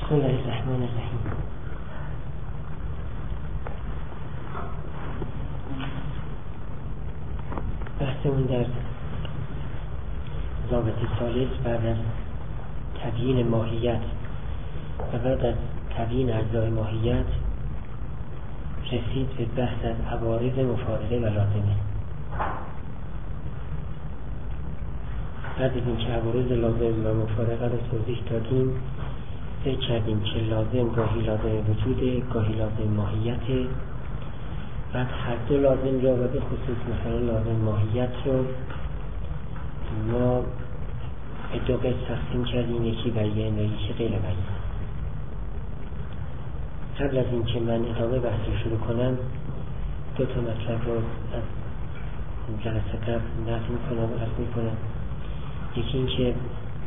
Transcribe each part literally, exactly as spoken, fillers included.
بسم الله الرحمن الرحیم. بحثمون در ضابط ثالث بعد از تبیین ماهیت و بعد از تبیین اجزای ماهیت رسید به بحث از عوارض مفارقه و لازمه. بعد از اینکه عوارض لازم و مفارقه رو توضیح دادیم، فکر کردیم که لازم گاهی لازم وجوده، گاهی لازم ماهیته. بعد هر دو لازم را و به خصوص مثلا لازم ماهیت رو ما به دو قسم تقسیم کردیم، یکی بیان و یکی غیر بیان. قبل از اینکه من ادامه بحث رو شروع کنم، دو تا مطلب رو از جلسه قبل نقل میکنم و عرض میکنم. یکی این که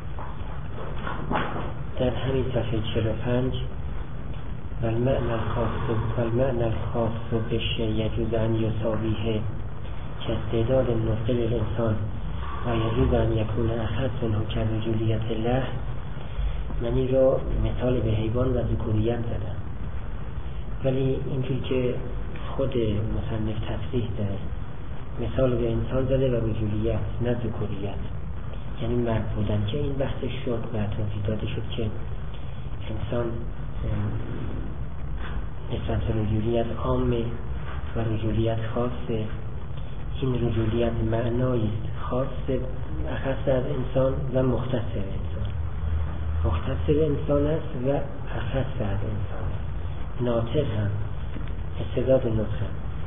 در همین صفحه چهل و پنج والمعنى الخاص والمعنى الخاص بالشيء يجوز أن يساويه كاستعداد النطق للإنسان ويجوز أن يكون أخص منه كرجولية الله. من این رو مثال به حیوان و ذکوریت زدم، ولی اینجور که خود مصنف تصریح داره مثال به انسان زده و رجولیت نه ذکوریت، یعنی مرد بودن، که این بحثش شد و توضیح داده شد که انسان نسبت رجولیت عامه و رجولیت خاصه. این رجولیت معنایی خاص اخص از انسان و مختص به انسان، مختص به انسان است و اخص از انسان است. ناطق هم استعداد نطق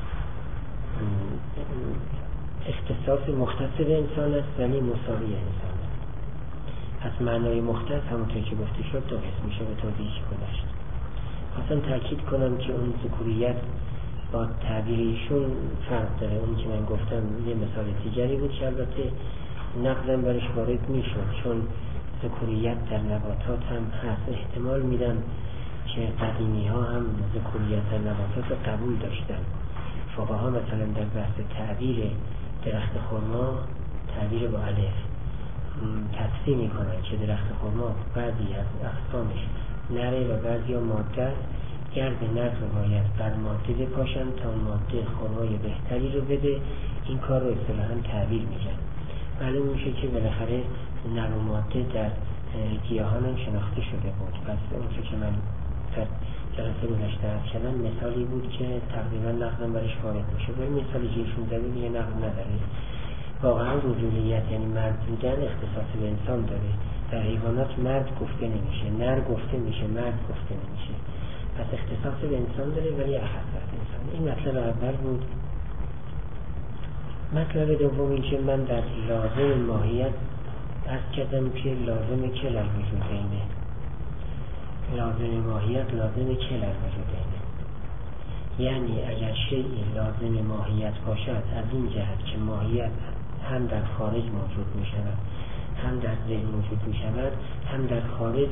اختصاص مختص به انسان است ولی مساوی انسان است. پس معنای مختص همونطور که گفته شد دو قسم میشه به توضیح گذشت. خواستم تاکید کنم که اون ذکوریت با تعبیر ایشون فرق داره. اون که من گفتم یه مثال دیگری بود که البته نقدم برش وارد میشد، چون ذکوریت در نباتات هم هست. احتمال میدم که قدیمی ها هم ذکوریت در نباتات رو قبول داشتن. فقها مثلا در بحث تعبیر درخت خرما تعبیر با الف تقسیم میکنن که درخت خرما بعضی از اقسامش نره و بعضی ها ماده است. گرد نر رو باید بر ماده بپاشن تا ماده خرمای بهتری رو بده. این کار رو اصطلاحاً تعبیر میگن. معلوم میشه که بالاخره نر و ماده در گیاهان هم شناخته شده بود. پس اون که من در جلسه گذشته عرض کردم مثالی بود که تقریبا نقدم برش وارد میشه، ولی مثالی که ایشون زده دیگه نقد نداره. واقعا رجولیت یعنی مرد بودن اختصاص به انسان داره. در حیوانات مرد گفته نمیشه، نر گفته میشه، مرد گفته نمیشه. پس اختصاص به انسان داره ولی اخص از انسان. این مطلب اول بود. مطلب دوم این که من در لازم ماهیت عرض کردم که لازم کل الوجودینه. لازم ماهیت لازم کل الوجودینه، یعنی اگر شیئی لازم ماهیت باشد از این جهت که ماهیت هم در خارج موجود می شود، هم در ذهن موجود می شود، هم در خارج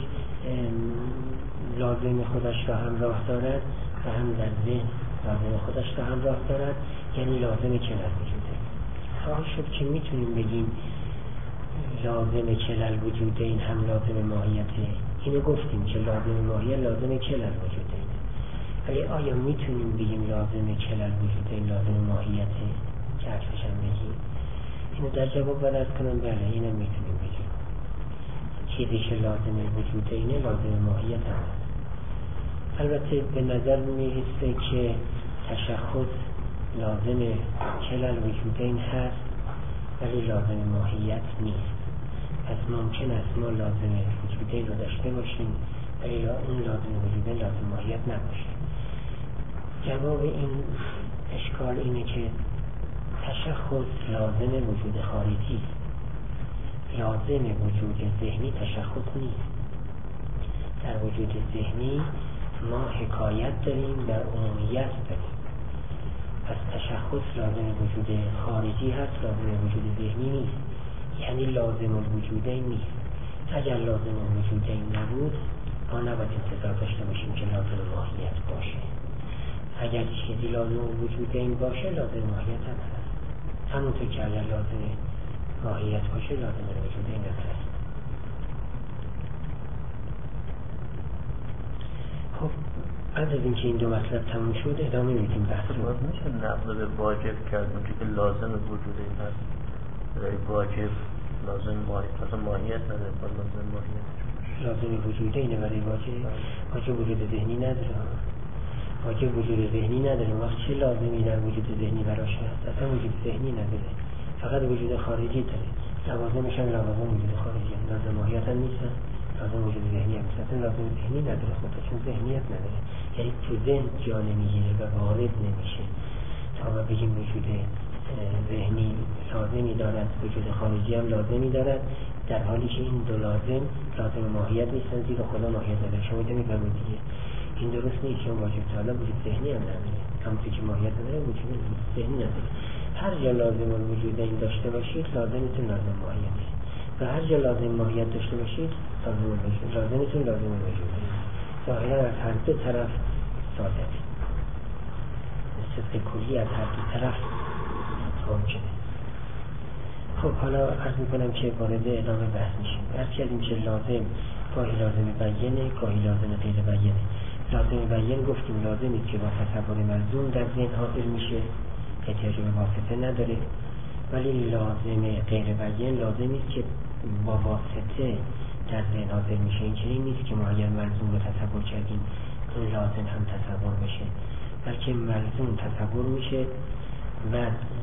لازم خودش را همراه دارد و هم در ذهن لازم خودش را همراه دارد، یعنی لازم کل الوجودین. حال شد که میتونیم بگیم لازم کل الوجودین هم لازم ماهیته. اینو گفتیم که لازم ماهیت لازم کل الوجودین، ولی آیا میتونیم بگیم لازم کل الوجودین لازم ماهیته که حرفش هم بگیم؟ اینو در جواب باید ارز کنم بله اینو میتونیم بگیم. چیزی که لازم وجودینه لازم ماهیت هم هست. البته به نظر میرسه که تشخص لازم کل الوجودین هست ولی لازم ماهیت نیست. پس ممکن است ما لازم وجودین رو داشته باشیم ولی اون لازم وجودین لازم ماهیت نباشه. جواب این اشکال اینه که تشخص لازم وجود خارجی است. لازم وجود ذهنی تشخص نیست. در وجود ذهنی ما حکایت داریم، در عمومیت داریم. پس تشخص لازم وجود خارجی هست، لازم وجود ذهنی نیست. یعنی لازم الوجودین نیست. اگر لازم الوجودین نبود ما نباید انتظار داشته باشیم که لازم ماهیت باشه. اگر چیزی لازم الوجودین باشه لازم ماهیت هم هست. همونطور که اگر لازم ماهیت باشه لازم الوجودین هم هست. بعد از اینکه این دو مطلب تموم شد ادامه میدیم بحث رو. میشه نقل به واجب کرد اونجا که لازم وجود این هست، برای واجب لازم ماهیت مثلا ماهیت نداره، لازم ماهیت لازم وجود اینه برای واجب. واجب وجود ذهنی نداره، واجب وجود ذهنی نداره. وقت چه لازمی در وجود ذهنی براش هست؟ اصلا وجود ذهنی نداره، فقط وجود خارجی داره. لوازمش هم لوازم وجود خارجی هم. لازم ماهیت هم نیستن، لازم وجود ذهنی هم نیستن. لازم ذهنی نداره خودش، چون ذهنیت نداره، یعنی تو ذهن جا نمیگیره و وارد نمیشه تا ما بگیم وجود ذهنی لازمی دارد، وجود خارجی هم لازمی دارد، در حالی که این دو لازم لازم ماهیت نیستن، زیرا خدا ماهیت نداره. شما میفهمید دیگه این درست نیست، چون واجب تعالی وجود ذهنی هم نداره، همونطور که ماهیت نداره وجود ذهنی نداره. هر جا لازم الوجود این داشته باشید لازمتون لازم ماهیته، و هر جا لازم ماهیت داشته باشید لازم الوجود لازمتون لازم الوجوده. ظاهرا از هر دو طرف صادقه، صدق کلی از هر دو طرف ممکنه. خب حالا عرض میکنم که وارد ادامه بحث میشیم. عرض کردیم که لازم گاهی لازم بیانه، گاهی لازم غیر بیانه. لازم بیان گفتیم لازمی که با تصور ملزوم در ذهن حاضر میشه، احتیاج به واسطه نداره. ولی لازم غیر بیان لازمی است که با واسطه در ذهن حاضر میشه. این چنین نیست که ما اگر ملزوم رو تصور کردیم اون لازم هم تصور بشه، بلکه ملزوم تصور میشه و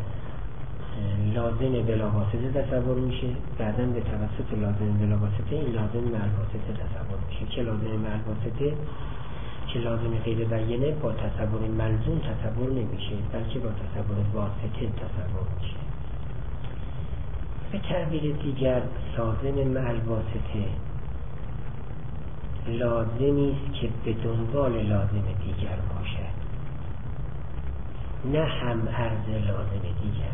لازم بلا واسطه تصور میشه، بعداً به توسط لازم بلا واسطه این لازم مع واسطه تصور میشه. که لازم مع واسطه که لازم غیر بیانه با تصور ملزوم تصور نمیشه، بلکه با تصور واسطه تصور میشه. به تعبیر دیگر لازم مع واسطه لازمی است که به دنبال لازم دیگر باشد، نه هم عرض لازم دیگر.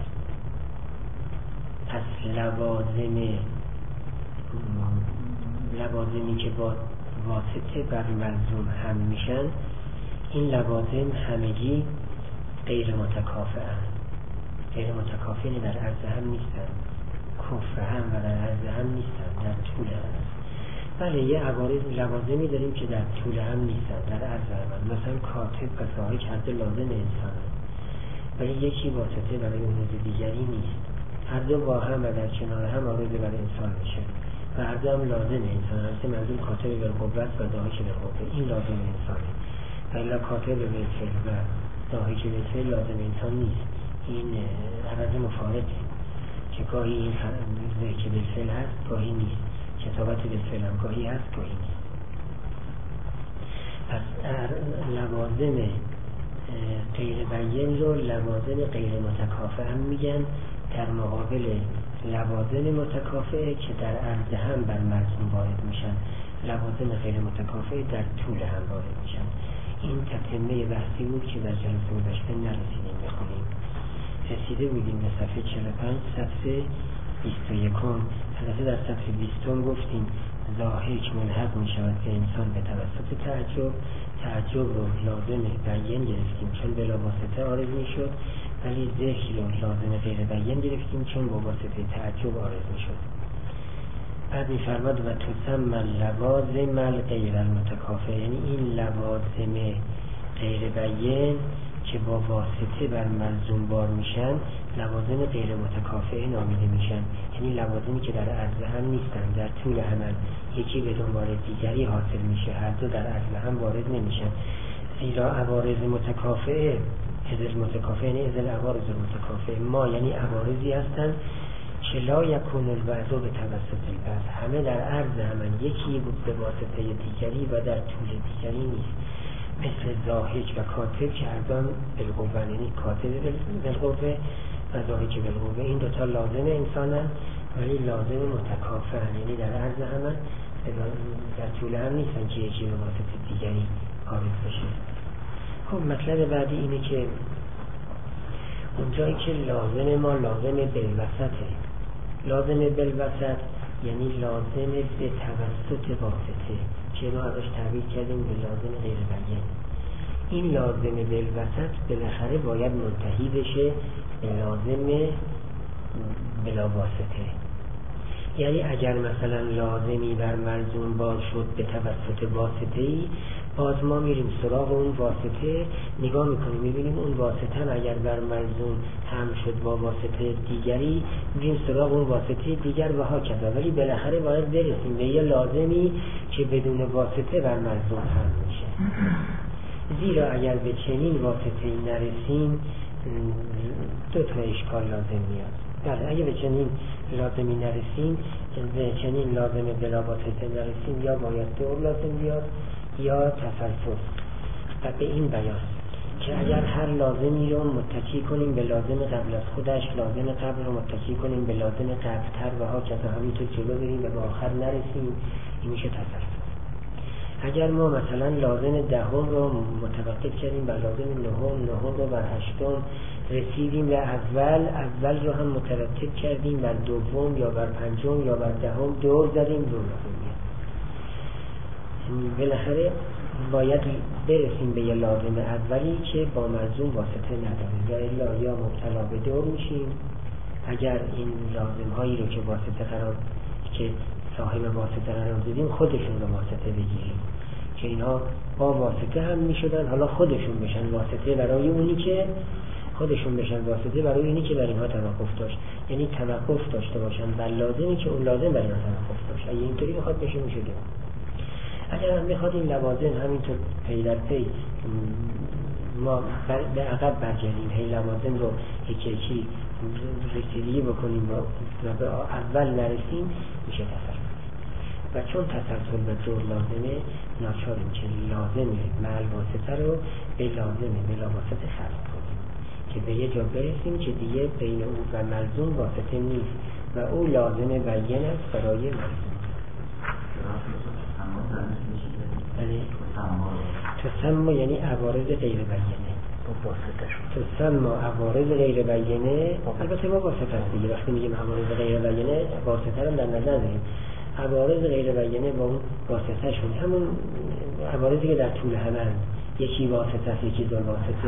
پس لوازم لوازمی که با واسطه بر ملزوم هم میشن، این لوازم همگی غیر متکافئ هم. غیر متکافئ در عرض هم نیستن، کفر هم و در عرض هم نیستن، در طول هم. بله یه عوارض لوازمی داریم که در طول هم نیستن، در عرض هم. مثلا کاتب و ساحق هر دو لازم انسان هم، ولی یکی واسطه برای اون دیگری نیست. هر دو با هم و در کنار هم عارض برای انسان میشه و هر دو هم لازم انسان هست. منظور کاتب بالقوت و داهک بالقوه، این لازم انسانه. ولی کاتب بالفعل و داهک بالفعل لازم انسان نیست، این عرض مفارقه که گاهی این که بالفعل هست گاهی نیست، کتابت بالفعل هم گاهی هست گاهی نیست. پس لوازم غیر بیان رو لوازم غیر متکافئ هم میگن، در مقابل لوازم متکافئه که در عرض هم بر ملزوم وارد میشن، لوازم غیر متکافئ در طول هم وارد میشن. این تتمه بحثی بود که در جلسه گذشته نرسیدیم بخونیم. رسیده بودیم به صفحه چهل و پنج صفحه بیست و یک. البته در صفحه بیست گفتیم ضاحک ملحق میشود که انسان به توسط تعجب تعجب رو لازم بیان گرفتیم چون بلا واسطه عارض میشد، ولی ذکر رو لازم غیر بیان گرفتیم چون با واسطه تعجب عارض میشد. بعد میفرماد و تسمى اللوازم غیر المتکافئ، یعنی این لوازم غیر بیان که با واسطه بر ملزوم بار میشن لوازم غیر متکافئ نامیده میشن، یعنی لوازمی که در عرض هم نیستن، در طول عمل یکی به دنبال دیگری حاصل میشه، هر دو در عرض هم وارد نمیشن. زیرا عوارض متکافئ ازل متکافئ یعنی ازل عوارض متکافئ ما، یعنی عوارضی هستن که لا یکون البعض به توسط البعض، همه در عرض همن، یکی به واسطه دیگری و در طول دیگری نیست. مثل ضاحک و کاتب که هر دو بالقوه، یعنی کاتب بالقوه و ضاحک بالقوه، این دوتا لازم انسانن ولی لازم متکافئ، یعنی در عرض همن، در طول هم نیستن که یکی به واسطه دیگری عارض بشه. خب مطلب بعدی اینه که اونجایی که لازم ما لازم بالوسطه، لازم بالوسط یعنی لازم به توسط واسطه که ما ازش تعبیر کردیم به لازم غیر بیان. این لازم بالوسط بالاخره باید منتهی بشه به لازم بلا واسطه. یعنی اگر مثلا لازمی بر ملزوم بار شد به توسط واسطه‌ای، باز ما میریم سراغ اون واسطه، نگاه میکنیم میبینیم اون واسطه هم اگر بر ملزوم هم شد با واسطه دیگری، میریم سراغ اون واسطه دیگر و ها کذا. ولی بالاخره باید برسیم به یه لازمی که بدون واسطه بر ملزوم هم میشه. زیرا اگر به چنین واسطه نرسیم دو تا اشکال لازم میاد. بله، اگه به چنین لازمی نرسیم، به چنین لازم بلا واسطه نرسیم، یا باید دور لازم بیاد یا تسلسل. و به این بیان که اگر هر لازمی رو متکی کنیم به لازم قبل از خودش، لازم قبل رو متکی کنیم به لازم قبلتر و ها که همینطور جلو بریم و به آخر نرسیم، این میشه تسلسل. اگر ما مثلا لازم دهم رو متوقف کردیم بر لازم نهم، نهم رو بر هشتم رسیدیم و اول اول رو هم مترتب کردیم بر دوم یا بر پنجم یا بر دهم، دور زدیم، دور لازم میاد. بالاخره باید برسیم به یه لازم اولی که با ملزوم واسطه نداره، یا الا یا مبتلا به دور میشیم اگر این لازم هایی رو که واسطه قرار که صاحب واسطه قرار دادیم خودشون رو واسطه بگیریم که اینها با واسطه هم میشدن، حالا خودشون بشن واسطه برای اونی که خودشون بشن واسطه برای اینی که بر اینها توقف داشت. یعنی توقف داشته باشن بر لازمی که اون لازم بر اینها توقف داشت. اگه اینطوری بخواد بشه میشه دو. اگر هم بخواد این لوازم همینطور پی در پی ما به عقب برگردیم، هی لوازم رو یکی یکی رسیدگی بکنیم و به اول نرسیم، میشه تسلسل. و چون تسلسل به دور لازمه، ناچاریم که لازمه معل واسطه رو به لازمه بلا واسطه خلق کنیم که به یه جا برسیم که دیگه بین او و ملزوم واسطه نیست و او لازم بیان است برای ملزوم. بله، تسمى یعنی عوارض غیر بیانه. تسمى عوارض غیر بیانه، البته ما واسطه است دیگه. وقتی میگیم عوارض غیر بیانه، واسطه رو در نظر داریم. عوارض غیر بیانه با اون واسطه شون همون عوارضی که در طول همه یکی واسطه است یکی دو واسطه.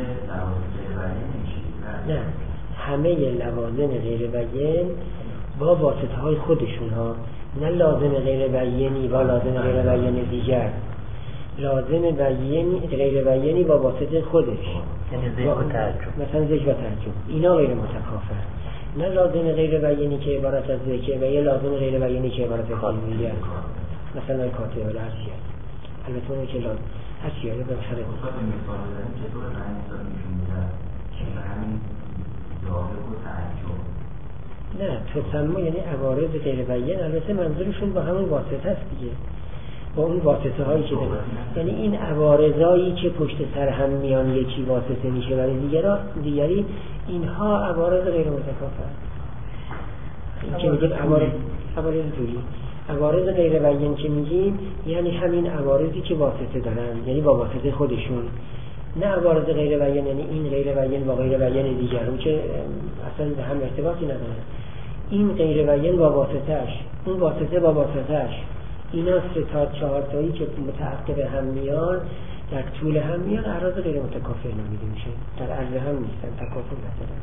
نه، همه لوازم غیر بیان با واسطه های خودشون ها، نه لازم غیر بیانی با لازم غیر بیانی دیگر. لازم بیانی غیر بیانی با واسطه خودش، یعنی ذکر و تعجب، مثلا ذکر و تعجب، اینا غیر متکافر. نه لازم غیر بیانی که عبارت از ذکر و یه لازم غیر بیانی که عبارت از خالمیه، مثلا کاتب ولی هر چیه. البته اون که لازم هر چیه رو به خره مثلا مثال بزنیم چطور همین مثال میشون میدن که همین ظاهر و تعجب. نه، تسمى یعنی عوارض غیر بیان، البته منظورشون با همون واسطه است دیگه، با اون واسطه هایی که داره. یعنی این عوارضایی که پشت سر هم میان یکی واسطه میشه برای دیگران دیگری، اینها عوارض غیر متکافر. این که میگیم عوارض عوارض دوری، عوارض غیر بیان که میگیم یعنی همین عوارضی که واسطه دارن، یعنی با واسطه خودشون. نه عوارض غیر بیان یعنی این غیر بیان با غیر بیان دیگر، اون که اصلا به هم ارتباطی نداره. این غیر بیان با واسطه‌اش، اون واسطه با واسطه‌اش، اینا سه تا چهار تایی که متعقب هم میان در طول هم میان، اعراض غیر متکافئ نامیده میشه. در عرض هم نیستن، تکافؤ ندارن.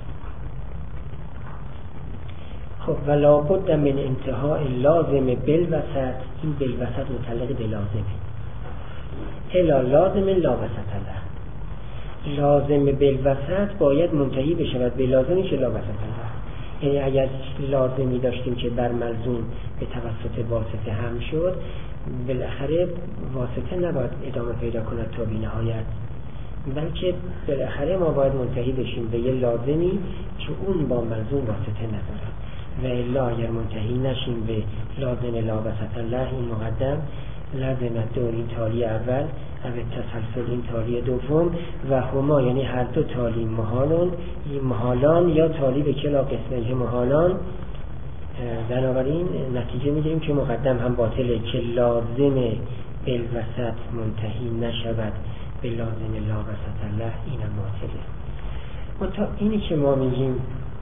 خب و لابد من انتهای لازم بالوسط، این بالوسط متعلق به لازمه. الا لازم لا وسط له، لازم بالوسط باید منتهی بشود به لازمی که لا وسط له. یعنی اگر لازمی داشتیم که بر ملزوم به توسط واسطه هم شد، بالاخره واسطه نباید ادامه پیدا کند تا بی نهایت، بلکه بالاخره ما باید منتهی بشیم به یه لازمی که اون با ملزوم واسطه نداره. و الا اگر منتهی نشیم به لازم لا وسط له، این مقدم لازم دور این تالی اول و تسلسل این تالی دوم و هما یعنی هر دو تالی محالان محالان یا تالی به کلا قسمه محالان. بنابراین نتیجه میگیریم که مقدم هم باطله که لازم بالوسط منتهی نشود به لازم لا وسط له، اینم باطله. منتها اینی که ما میگیم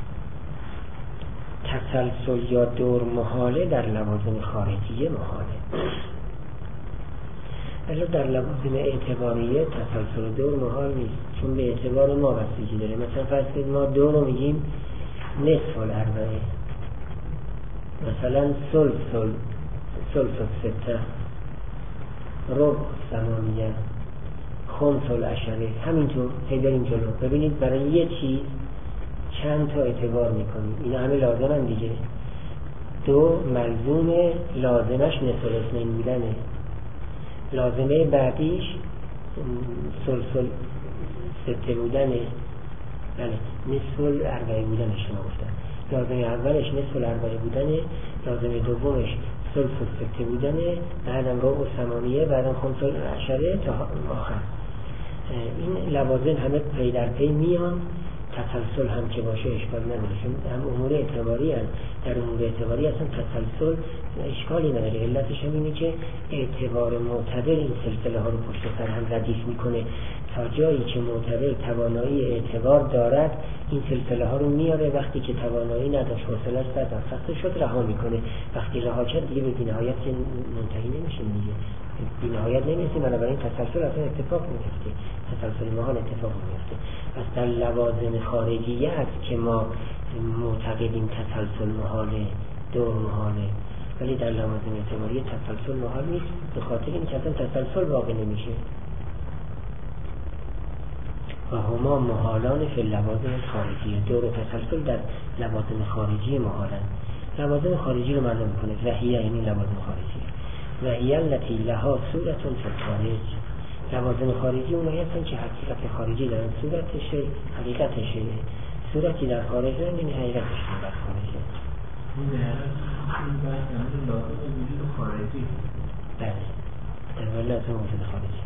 تسلسل یا دور محاله در لوازم خارجیه محاله، ولی در لوازم اعتباریه تسلسل و دور محال نیست، چون به اعتبار ما بستگی داره. مثلا فرض کنید ما دو رو میگیم نصف الاربعه، مثلا ثلث ثلث السته، ربع ثمانیه، خمس العشره، همینطور هی بریم جلو. ببینید برای یه چیز چند تا اعتبار میکنیم، اینا همه لازمن دیگه. دو ملزوم لازمش نصف الاثنین بودنه، لازمه بعدیش سلسل سته بودنه، بله نصف الاربعه بودنه شما گفتن. لازمه اولش نصف الاربعه بودنه، لازمه دومش سلس سته بودنه، بعدم ربع ثمانیه، بعدم خمس العشره تا آخر. این لوازم همه پی در پی میان. تسلسل هم که باشه اشکال نداره، چون هم امور اعتباری هست. در امور اعتباری اصلا تسلسل اشکالی نداره. علتش هم اینه که اعتبار معتبر این سلسله ها رو پشت سر هم ردیف میکنه تا جایی که معتبر توانایی اعتبار دارد این سلسله ها رو میاره، وقتی که توانایی نداشت حوصله‌اش سر سخت شد رها میکنه. وقتی رها کرد دیگه به بی‌نهایت که منتهی نمیشه دیگه، بی‌نهایت نمیشه. بنابراین تسلسل اصلا اتفاق نمیفته، تسلسل محال اتفاق نمیفته. پس در لوازم خارجیه است که ما معتقدیم تسلسل محاله، دور محاله، ولی در لوازم اعتباری تسلسل محال نیست، به خاطر این که اصلا تسلسل واقع نمیشه. و هما محالان فی لوازم خارجیه، دور و تسلسل در لوازم خارجی محالن. لوازم خارجی رو معلوم کنه. وحیه یعنی لوازم خارجی، وحیه التي لها صورت فی الخارج. لوازم خارجی اونایی هستن که حقیقت خارجی دارن، صورتشه حقیقتشه، صورتی در خارج دارن یعنی حقیقتش در خارجه. این بحث همین لازم وجود خارجی. بله در واقع لازم وجود خارجی،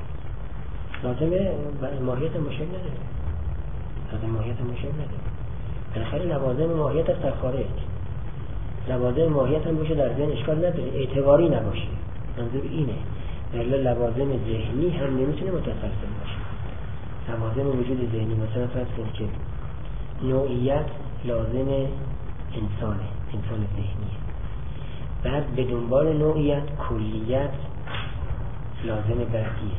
لازم ماهیت مشکل نداره، لازم ماهیت مشکل نداره. بالاخره لوازم ماهیت است در خارج، لوازم ماهیت هم باشه در ذهن اشکال نداره، اعتباری نباشه. منظور اینه در لوازم ذهنی هم نمیتونه متسلسل باشه. لوازم وجود ذهنی مثلا فرض کنید که نوعیت لازم انسانه، انسان ذهنیه، بعد به دنبال نوعیت کلیت لازم بعدیه.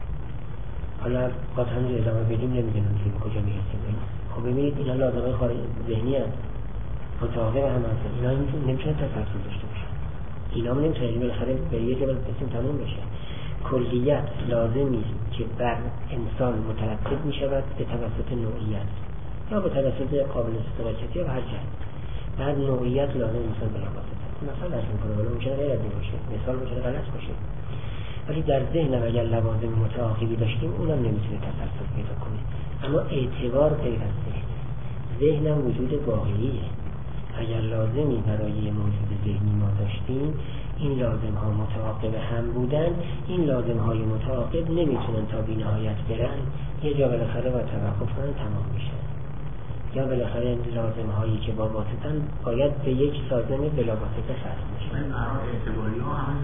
حالا باز هم ادامه بدیم نمیدونم که به کجا میرسیم. خب ببینید اینا لازمه خارج ذهنی هست، متعاقب هم هست، اینا نمیتونه تسلسل داشته باشه، اینا هم نمیتونه بالاخره به یه جبل قسم تموم بشه. کلیت لازمی که بر انسان مترتب میشود به توسط نوعیت یا به توسط قابل استفاده یا هر جهت. بعد نوعیت لازم مثلا بلا واسطه مثلا لازم میکنه، ولی ممکنه غیر از این باشه، مثال ممکنه غلط باشه. ولی در ذهن اگر لوازم متعاقبی داشتیم اونم نمیتونه تسلسل پیدا کنه. اما اعتبار غیر از ذهن، ذهنم وجود واقعیه. اگر لازمی برای موجود ذهنی ما داشتیم، این لازم ها متعاقب هم بودن، این لازم های متعاقب نمیتونن تا بی نهایت برن، یه جا بالاخره با توقف کنن تمام میشن، یا بالاخره لازم هایی که با واسطن باید به یک سازم بلا واسطه ختم میشن. اعتباری ها هم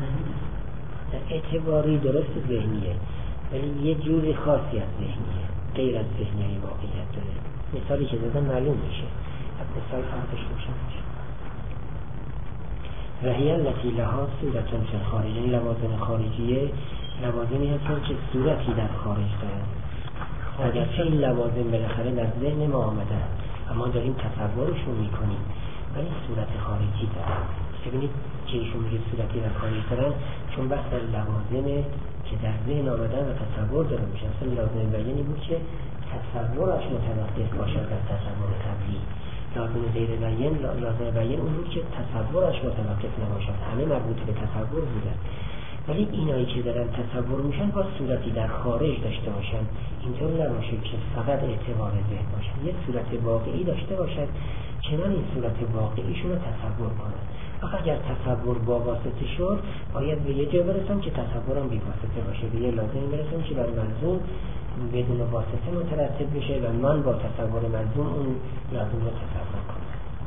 اعتباری درست ذهنیه ولی یه جوری خاصی از ذهنیه، غیر از ذهنی واقعیت داره. مثالی که دادم معلوم میشه، مثال فرقش روشن میشه. وحی التي لها صورت فی الخارج، این لوازم خارجیه لوازمی هستن که صورتی در خارج دارن. اگرچه این لوازم بالاخره در ذهن ما آمده اما داریم تصورشون میکنیم ولی صورت خارجی دارن. ببینید که ایشون میگه صورتی در خارج دارن چون بحث در لوازمه که در ذهن آمدن و تصور داره میشه. اصلا لازم بیانی بود که تصورش متوقف باشد در تصور قبلی. لازم غیر بیان، لازم بیان اون بود که تصورش متوقف نباشد، همه مربوط به تصور بودن. ولی اینایی که دارن تصور میشن با صورتی در خارج داشته باشن، اینطور نباشه که فقط اعتبار ذهن باشن، یه صورت واقعی داشته باشن، چنان این صورت واقعیشون رو تصور کنن. آخه اگر تصور با واسطه شد باید به یه جا برسن که تصورم بی واسطه باشه، به یه لازمی برسن که بر ملزوم بدون واسطه مترتب بشه و من با تصور ملزوم اون لازم رو تصور کنم.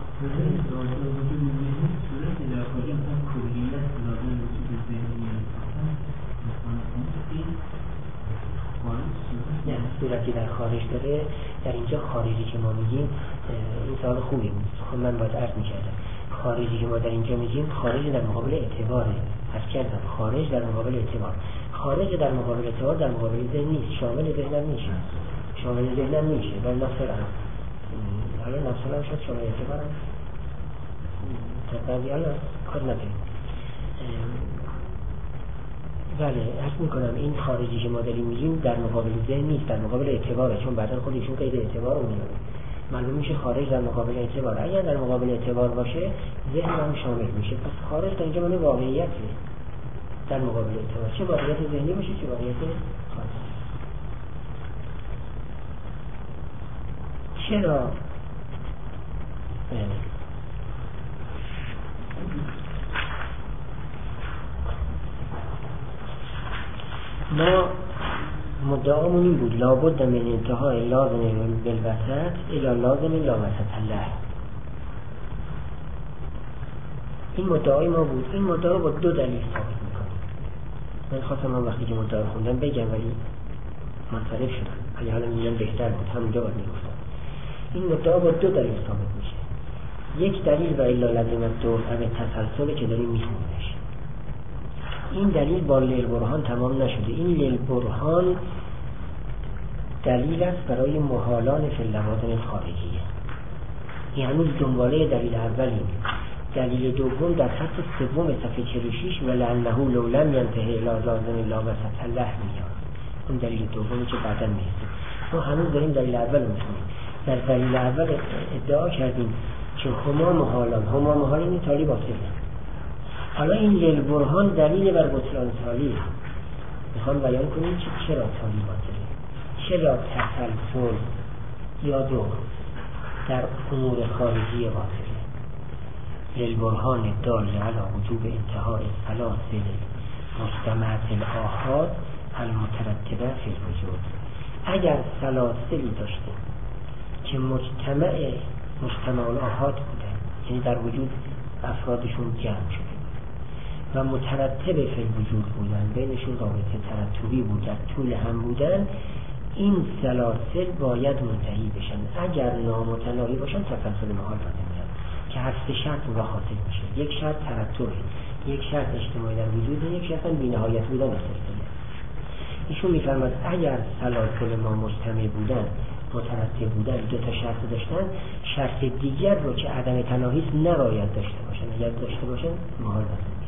نه صورتی در خارج داره. در اینجا خارجی که ما میگیم این سوال خوبی بود، خب من باید عرض میکردم خارجی که ما در اینجا میگیم خارج در مقابل اعتباره. عرض کردم خارج در مقابل اعتبار، خارج در مقابل اعتبار در مقابل ذهن نیست، شامل ذهن میشه، شامل ذهن میشه ولی نفسل هم حالا نفسل هم شد شامل اعتبار هم تقریبی حالا کار نداریم. بله عرض میکنم این خارجی که ما داریم میگیم در مقابل ذهن نیست، در مقابل اعتباره، چون بعدا خودشون قید اعتبار رو میاره، معلوم میشه خارج در مقابل اعتبار. اگر در مقابل اعتبار باشه ذهن هم شامل میشه، پس خارج در اینجا معنی واقعیت در مقابل اعتبار، چه واقعیت ذهنی باشه چه واقعیت خارجی. چرا بله ما مدعامون این بود لابد من انتهای لازم بالوسط الى لازم لا وسط له. این مدعای ما بود. این مدعا رو با دو دلیل ثابت میکنیم. من خواستم من وقتی که مدعا رو خوندم بگم ولی منصرف شدم، ولی حالا میگم بهتر بود همونجا باید میگفتم. این مدعا با دو دلیل ثابت میشه. یک دلیل و الا لازم الدور همه تسلسل که داریم میخونیمش. این دلیل با لیل برهان تمام نشده. این لیل برهان دلیل است برای محالان فی اللوازم خارجیه، یعنی دنباله دلیل اولی. دلیل دوم در خط سوم صفحه چهل و شش و لعنه لو لم ینتهی الی لازم لا وسط له میاد. اون دلیل دومی که بعدا میرسه. ما هنوز داریم دلیل اول رو میخونیم. در دلیل اول ادعا کردیم که هما محالان، هما محالان این تالی باطله. حالا این لیل برهان دلیل بر بطلان تالی. میخوام بیان کنیم که چرا تالی باطله، چرا تسلسل یا دور در امور خارجی باطله. لیل برهان دال علی وجوب انتهای سلاسل مجتمعة الآحاد المترتبه فی الوجود. اگر سلاسلی داشتیم که مجتمع مجتمع الآحاد بودن، یعنی در وجود افرادشون جمع شده و مترتب فی الوجود بودن، بینشون رابطه ترتبی بود، در طول هم بودن، این سلاسل باید منتهی بشن. اگر نامتناهی باشن تسلسل محال باید میاد که هر سه شرط را حاصل میشه. یک شرط ترتبه، یک شرط اجتماعی در وجود، یک شرط بی‌نهایت بودن سلسله. ایشون میفرماد اگر سلاسل ما مجتمع بودن، مترتب بودن، دو تا شرط داشتن، شرط دیگر رو که عدم تناهی است نباید داشته باشن. اگر داشته باشن محال باید.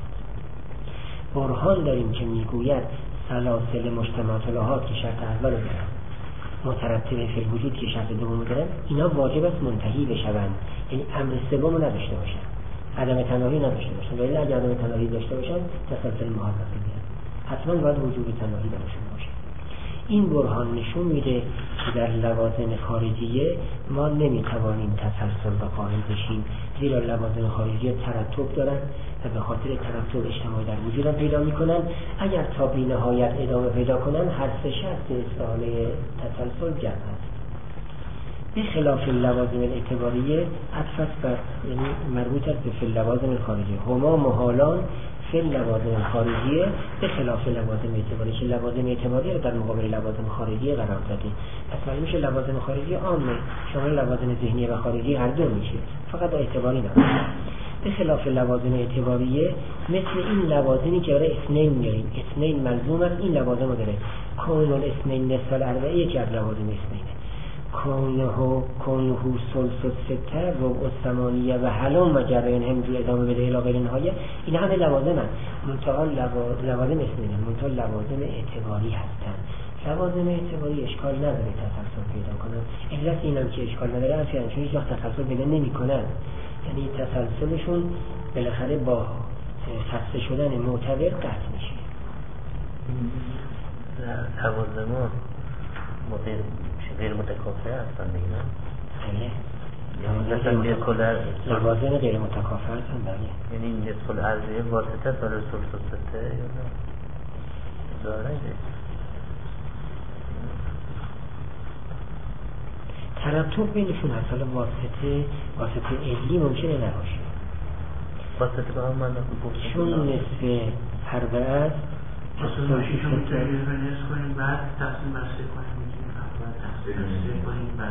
برهان داریم که میگوید سلاسل مجتمعات الآحاد که شرط اول رو دارن، مترتب فی الوجود که شرط دوم دارن، اینا واجب است منتهی بشوند، یعنی امر سوم رو نداشته باشن، عدم تناهی نداشته باشن. ولی اگر عدم تناهی داشته باشن تسلسل محال میاد، حتما باید وجود تناهی درشون باشه. این برهان نشون میده که در لوازم خارجیه ما نمیتوانیم تسلسل را قائل بشیم، زیرا لوازم خارجیه ترتب دارن و به خاطر ترتب اجتماعی در وجود را پیدا میکنن. اگر تا بی نهایت ادامه پیدا کنن هر سه شرط استحاله تسلسل جمع است. به خلاف لوازم اعتباریه عطف بر یعنی مربوط است به لوازم خارجیه. هما محالان فی لوازم خارجیه به خلاف لوازم اعتباری که لوازم اعتباری رو در مقابل لوازم خارجیه قرار داده. پس میشه لوازم خارجی عامه شامل لوازم ذهنی و خارجی هر دو میشه، فقط اعتباری نه. به خلاف لوازم اعتباریه مثل این لوازمی که برای اثنین میاریم، اثنین ملزوم است، این لوازم رو داره. کون الاثنین نصف الاربعه یکی از لوازم اثنینه. کونه کونه ثلث و سته و الثمانیه و حلم و جرین هم رو ادامه بده الی غیر نهایه. این همه لوازم هست، منتها لوازم اثنین هست، منتها لوازم اعتباری هستن. لوازم اعتباری اشکال نداره تسلسل پیدا کنن. علت اینم که اشکال نداره است چون هیچ وقت تسلسل پیدا نمیکنن، یعنی تسلسلشون بالاخره با خسته شدن معتبر قطع میشه. لوازم مدیر غیر متکافئه هستن دیگه نه؟ بله. یعنی مثلا کلر لوازم غیر متکافئه هستن بله. یعنی نصف الارضیه واسطه برای ثلث و سته یا نه؟ داره ترتب بینشون هست. حالا واسطه واسطه علی ممکنه نباشه. واسطه به هم من گفتم چون نصف اربعه است مثلا ماشینشون تغییر و نصف کنیم بعد تقسیم بر سه کنیم، میتونیم اول تقسیم بر سه کنیم بعد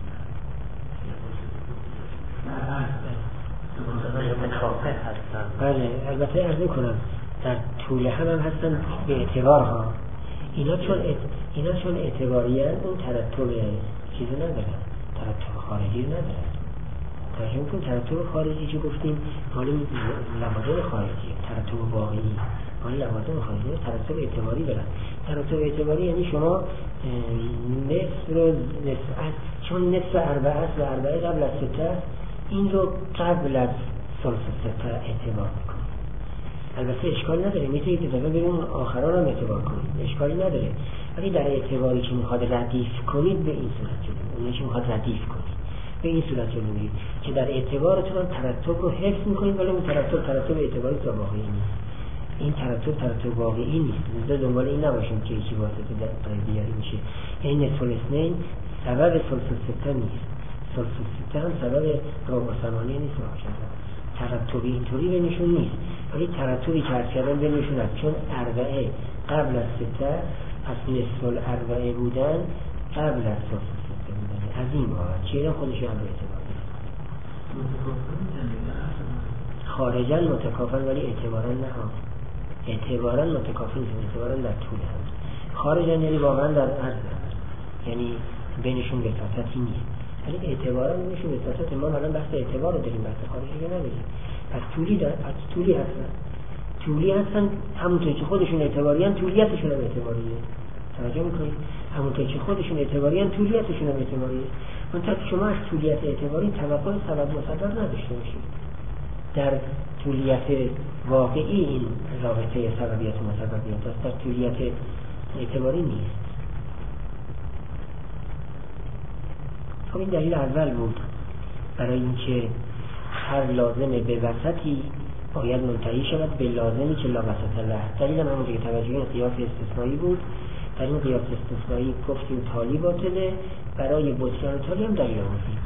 تقسیم. بله البته عرض کنم در طول هم هم هستن به اعتبار ها. اینا چون ات... اینا چون اعتباری هستن اون ترتب چیزی ندارن، ترتب خارجی ندارن. ترجمه کن ترتب خارجی که گفتیم حالا لوازم خارجی، ترتب واقعی آن لوازم خارجی ترتب اعتباری برن. ترتب اعتباری یعنی شما نصف رو نصف چون نصف اربعه است و اربعه قبل از سته است، این رو قبل از ثلث سته اعتبار میکنید. البته اشکال نداره، میتونید که دفعه بریم آخران رو اعتبار کنید، اشکالی نداره، ولی در اعتباری که میخواد ردیف کنید به این صورت جلو، اونی که میخواد ردیف کنید به این صورت جلو میرید که در اعتبارتون ترتب رو حفظ میکنید، ولی اون ترتب ترتب اعتباری تا واقعی نیست. این ترتب ترتب واقعی نیست. لذا دنبال این نباشیم که یکی واسطه در دیگری میشه. یعنی نصف الاثنین سبب ثلث سته نیست، ثلث سته هم سبب ربع ثمانیه نیست. ترتبی اینطوری بینشون نیست، ولی ترتبی که عرض کردن بینشون هست، چون اربعه قبل از سته از نصف الاربعه بودن قبل از ثلث سته بودن. از این بابت چیرا خودش هم به اعتبار خارجا متکافل ولی اعتبارا نه ها. اعتبارا متکافل نیست، اعتبارا در طول هم. خارجا یعنی واقعا در عرض هم، یعنی بینشون وساطتی نیست، ولی اعتبارا بینشون وساطت. ما الان بحث اعتبار رو داریم، بحث خارجی که نداریم. پس طولی دار... پس طولی هستن، طولی هستن همونطور که خودشون اعتباری هستن، طولیتشون هم اعتباریه. توجه میکنید؟ همونطور که خودشون اعتباری هستن، طولیتشون هم اعتباریه. منتها شما از طولیت اعتباری توقع سبب مسبب نداشته باشید. در طولیت واقعی این رابطه سببیت و مسببیت است، در طولیت اعتباری نیست. خب این دلیل اول بود برای اینکه هر لازم به وسطی باید منتهی شود به لازمی که لا وسط له. دلیل هم همونجا که توجه این قیاس استثنایی بود. در این قیاس استثنایی گفتیم تالی باطله، برای بطلان تالی هم دلیل آوردیم.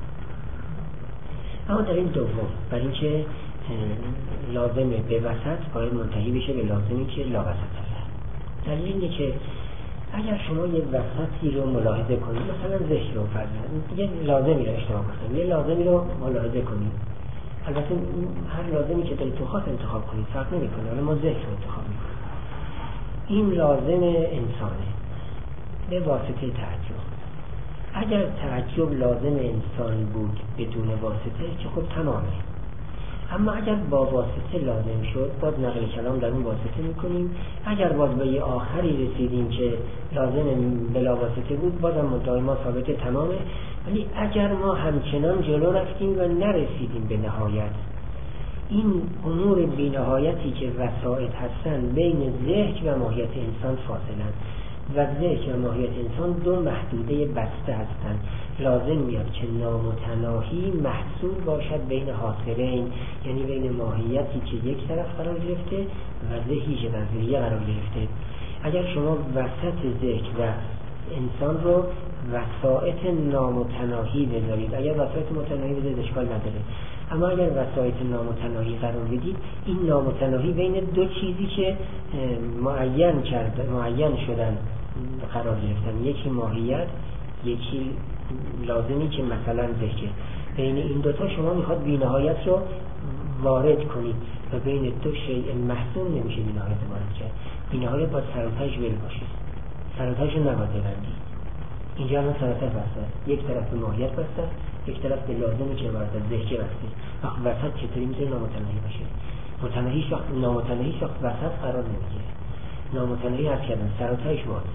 اما در این دوم برای اینکه لازم به وسط باید منتهی بشه به لازمی که لا وسط له. دلیل اینه که اگر شما یه وسطی رو ملاحظه کنید، مثلا ذکر رو فرضاً یه لازمی رو اشتباه کنید، یه لازمی رو ملاحظه کنید، البته هر لازمی که دلتون خواست انتخاب کنید فرق نمی‌کنه، ولی ما ذکر رو انتخاب می‌کنیم. این لازم انسانه به واسطه تعجب. اگر تعجب لازم انسان بود بدون واسطه که خب تمامه. اما اگر با واسطه لازم شد، باز نقل کلام در اون واسطه میکنیم. اگر باز به یه آخری رسیدیم که لازم بلا واسطه بود، بازم مدعای ما ثابت تمامه. ولی اگر ما همچنان جلو رفتیم و نرسیدیم به نهایت، این امور بی نهایتی که وسائط هستن بین ذهن و ماهیت انسان فاصلن و ذهن و ماهیت انسان دو محدوده بسته هستند. لازم میاد که نامتناهی محصول باشد بین حاصلین، یعنی بین ماهیتی که یک طرف قرار گرفته و ذهنی که در ذریعه قرار گرفته. اگر شما وسط ذهن و انسان رو وسائط نامتناهی بذارید، اگر وسائط متناهی بذارید اشکال نداره، اما اگر وسائط نامتناهی قرار بدید، این نامتناهی بین دو چیزی که معین کرد معین شدن قرار گرفتن، یکی ماهیت، یکی لازمی که مثلا ذکر. بین این دوتا شما میخواد بی‌نهایت رو وارد کنید و بین دو شیء محسوم نمیشه بی‌نهایت وارد کرد. بی‌نهایت باید سراتش ول باشه، سراتش رو نباید ببندید. اینجا الان سراتش بسته، یک طرف به ماهیت بسته، یک طرف به لازمی که وارد ذکر بسته. وقت وسط چطوری میتونه نامتناهی باشه؟ متناهی وقت نامتناهی وقت وسط قرار نمیگیره. نامتناهی هست کردن سراتش باید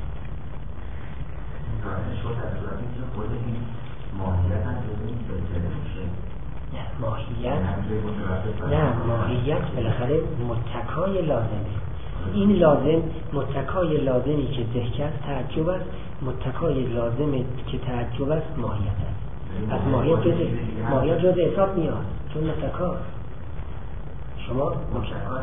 شد از صورتی که خود این ماهیت هم جز این سلسله میشه. نه ماهیت نه ماهیت بالاخره متکای لازمه. این لازم متکای لازمی که ذکر است تعجب است، متکای لازمی که تعجب است ماهیت است. از ماهیت جز ماهیت جز حساب میاد چون متکا شما متکا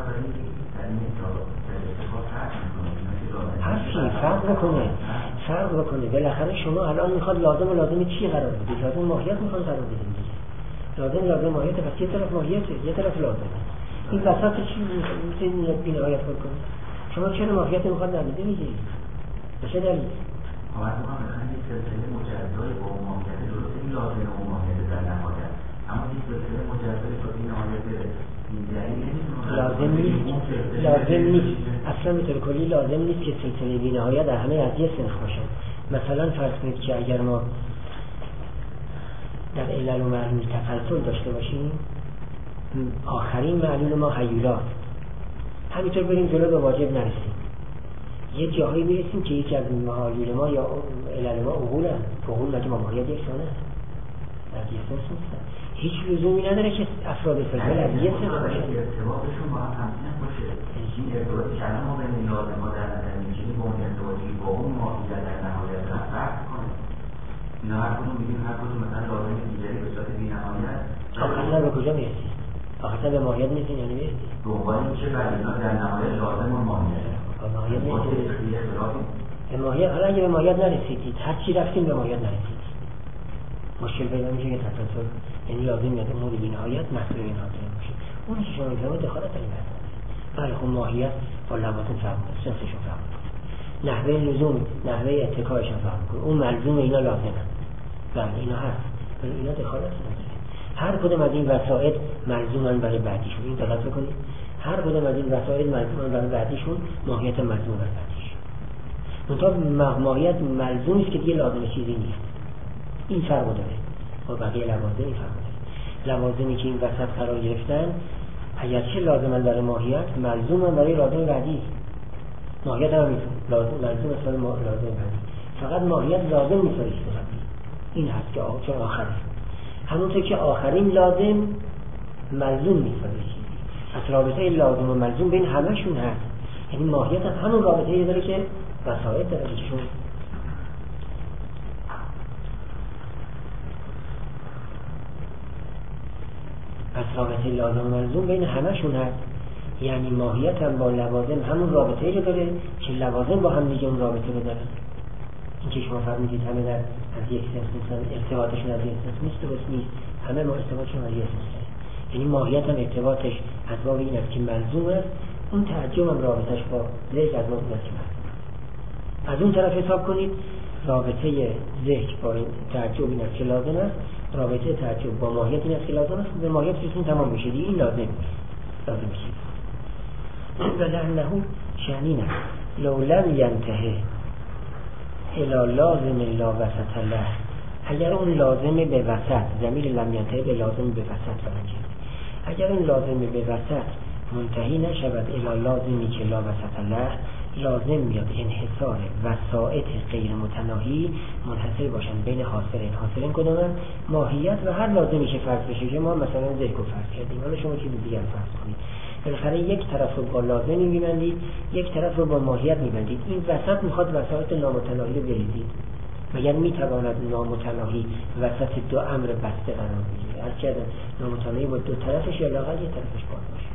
هرچی فرق بکنه فرق بکنه بالاخره شما الان میخواد لازم و لازم چی قرار بدید؟ لازم ماهیت میخواد قرار بدید. لازم لازم ماهیت، پس یه طرف ماهیته یه طرف لازمه. این وسط چی میتونید بین آیت بکنید؟ شما چرا ماهیت میخواد نمیده میگید؟ به چه دلیل؟ آمد میخوام بخواهیم یک سلسله مجزای با ماهیت درسته این لازم و ماهیت در نهایت، اما یک سلسله مجزای با این نهایت لازم نیست لازم نیست اصلا به طور کلی لازم نیست که سلسله بی نهایت در همه از یه سنخ باشن. مثلا فرض کنید که اگر ما در علل و معلول تسلسل داشته باشیم، آخرین معلول ما هیولات همینطور بریم جلو به واجب نرسیم. یه جاهایی میرسیم که یکی از معاییر ما یا علل ما عقول هست. عقول مگه با ماهیت یکسانه هست؟ در یه سنس نیستن. هیچ لزومی نداره که افراد سلسله از یه سنس باشه. ارتباطشون با هم همسن باشه. این ارتباطی که الان ما بین لازم ها در نظر میگیریم با اون ارتباطی با اون ماهیت در نهایت فرق کنه. اینا هر کدوم میگیم هر کدوم مثلا لازم دیگری به صورت بی‌نهایت. آخرسر به کجا میرسید؟ آخرسر به ماهیت نیستین یا نمیرسید؟ به عنوان اینکه برای اینا در نهایت لازم و ماهیت. به ماهیت نرسیدید. به ماهیت، حالا اگه به ماهیت نرسیدید هر چی رفتیم به ماهیت نرسیدید. مشکل پیدا میشه که تسلسل، یعنی لازم میاد امور بی‌نهایت محصول بی‌نهایت باشه. اون که شما میگم دخالت داریم بحث. بله خب ماهیت با لوازم فرق می‌کنه، سنسشون فرق می‌کنه. نحوه لزوم، نحوه اتکاش هم فرق می‌کنه. اون ملزوم اینا لازمه. بله اینا هست. ولی اینا دخالت نداره. هر کدوم از این وسائل ملزومن برای بعدیشون. این دقت بکنید. هر کدوم از این وسائل ملزومن برای بعدیشون، ماهیت ملزوم برای بعدیش. منتها ماهیت ملزومی است که دیگه لازم چیزی نیست. این فرق داره. با بقیه لوازم این فرق داره. لوازمی که این وسط قرار گرفتن اگرچه لازمن برای ماهیت، ملزومن برای لازم بعدی. ماهیت هم میتونه لازم ملزوم است برای لازم بعدی. فقط ماهیت لازم نیست برای بعدی. این هست که آخر آخره. همونطور که آخرین لازم ملزوم نیست برای چیزی. از رابطه لازم و ملزوم بین همه‌شون هست. یعنی ماهیت هم همون رابطه‌ای داره که وسایل داره که شون از رابطه لازم و ملزوم بین همه‌شون هست. یعنی ماهیت هم با لوازم همون رابطه‌ای رو داره که لوازم با هم دیگه اون رابطه رو دارن. این که شما فهمیدید همه در از یک سنس نیستن، ارتباطشون از یک سنس نیست، درست نیست. همه ما ارتباطشون از یک سنس داره. یعنی ماهیت هم ارتباطش از باب این است که ملزوم است، اون تعجب هم رابطش با ذهن از باب این است که ملزوم. از اون طرف حساب کنید رابطه ذهن با این تعجب این است که لازم است، رابطه تعجب با ماهیت این است که لازم است. به ماهیت رسیدن تمام میشه دیگه، این لازم نیست. لازم میشه. ولعنه شأنین لو لم ینتهی الی لازم لا وسط له. اگر اون لازم به وسط، ضمیر لم ینتهی به لازم به وسط برگرده، اگر اون لازم به وسط منتهی نشود الی لازمی که لا وسط له، لازم میاد انحصار وسائط غیر متناهی منحصر باشن بین حاصلین. حاصلین کدومن؟ ماهیت و هر لازمی که فرض بشه که ما مثلا ذکر فرض کردیم، حالا شما چیز دیگر فرض کنید. بالاخره یک طرف رو با لازمی میبندید، یک طرف رو با ماهیت میبندید. این وسط میخواد وسائط نامتناهی رو بریزید. مگر میتواند نامتناهی وسط دو امر بسته قرار بگیره؟ هر چه نامتناهی با دو طرفش یا لااقل یک طرفش باز باشه.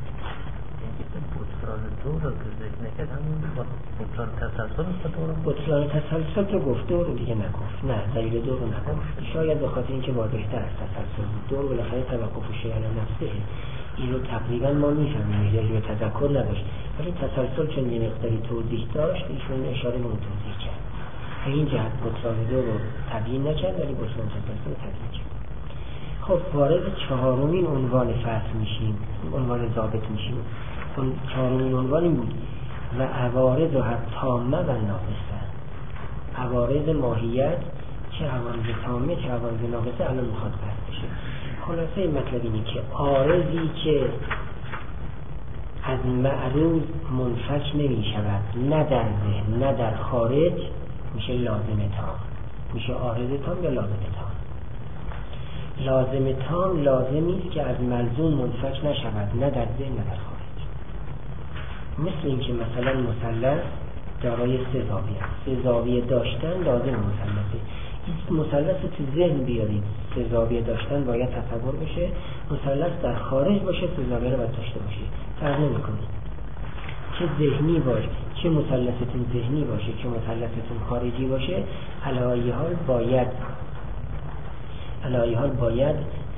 بطلان دو رو که ذکر نکرد همون بطلان تسلسل است. بطلان تسلسل رو گفت، دو رو دیگه نگفت. نه دلیل دو رو نگفت. شاید به خاطر اینکه واضح‌تر از تسلسل بود. دو بالاخره توقف شیء علی نفسه. این رو تقریبا ما میفهمیم، احتیاج به تذکر نداشت. ولی تسلسل چون یه مقداری توضیح داشت، ایشون اشاره به اون توضیح کرد. این جهت بطلان دو رو تبیین نکرد ولی بطلان تسلسل رو تبیین کرد. خب وارد چهارمین عنوان فصل میشیم، عنوان ضابط میشیم. اون چهارمین عنوان این بود و عوارض و تامه و ناقصه. عوارض ماهیت چه عوارض تامه چه عوارض ناقصه الان میخواد بحث بشه. خلاصه مطلب اینه که عارضی که از معروض منفک نمی شود، نه در ذهن نه در خارج، میشه لازم تام. میشه عارض تام یا لازم تام. لازم تام لازمی است که از ملزوم منفک نشود، نه در ذهن نه در خارج. مثل این که مثلا مثلث دارای سه زاویه است. سه زاویه داشتن لازم مثلثه. این مثلث تو ذهن بیارید، سه زاویه داشتن باید تصور بشه. مثلث در خارج باشه، سه زاویه رو باید داشته باشه. فرق نمی‌کنه چه ذهنی باشه، چه مثلثتون ذهنی باشه، چه مثلثتون خارجی باشه، علی حال باید علی حال باید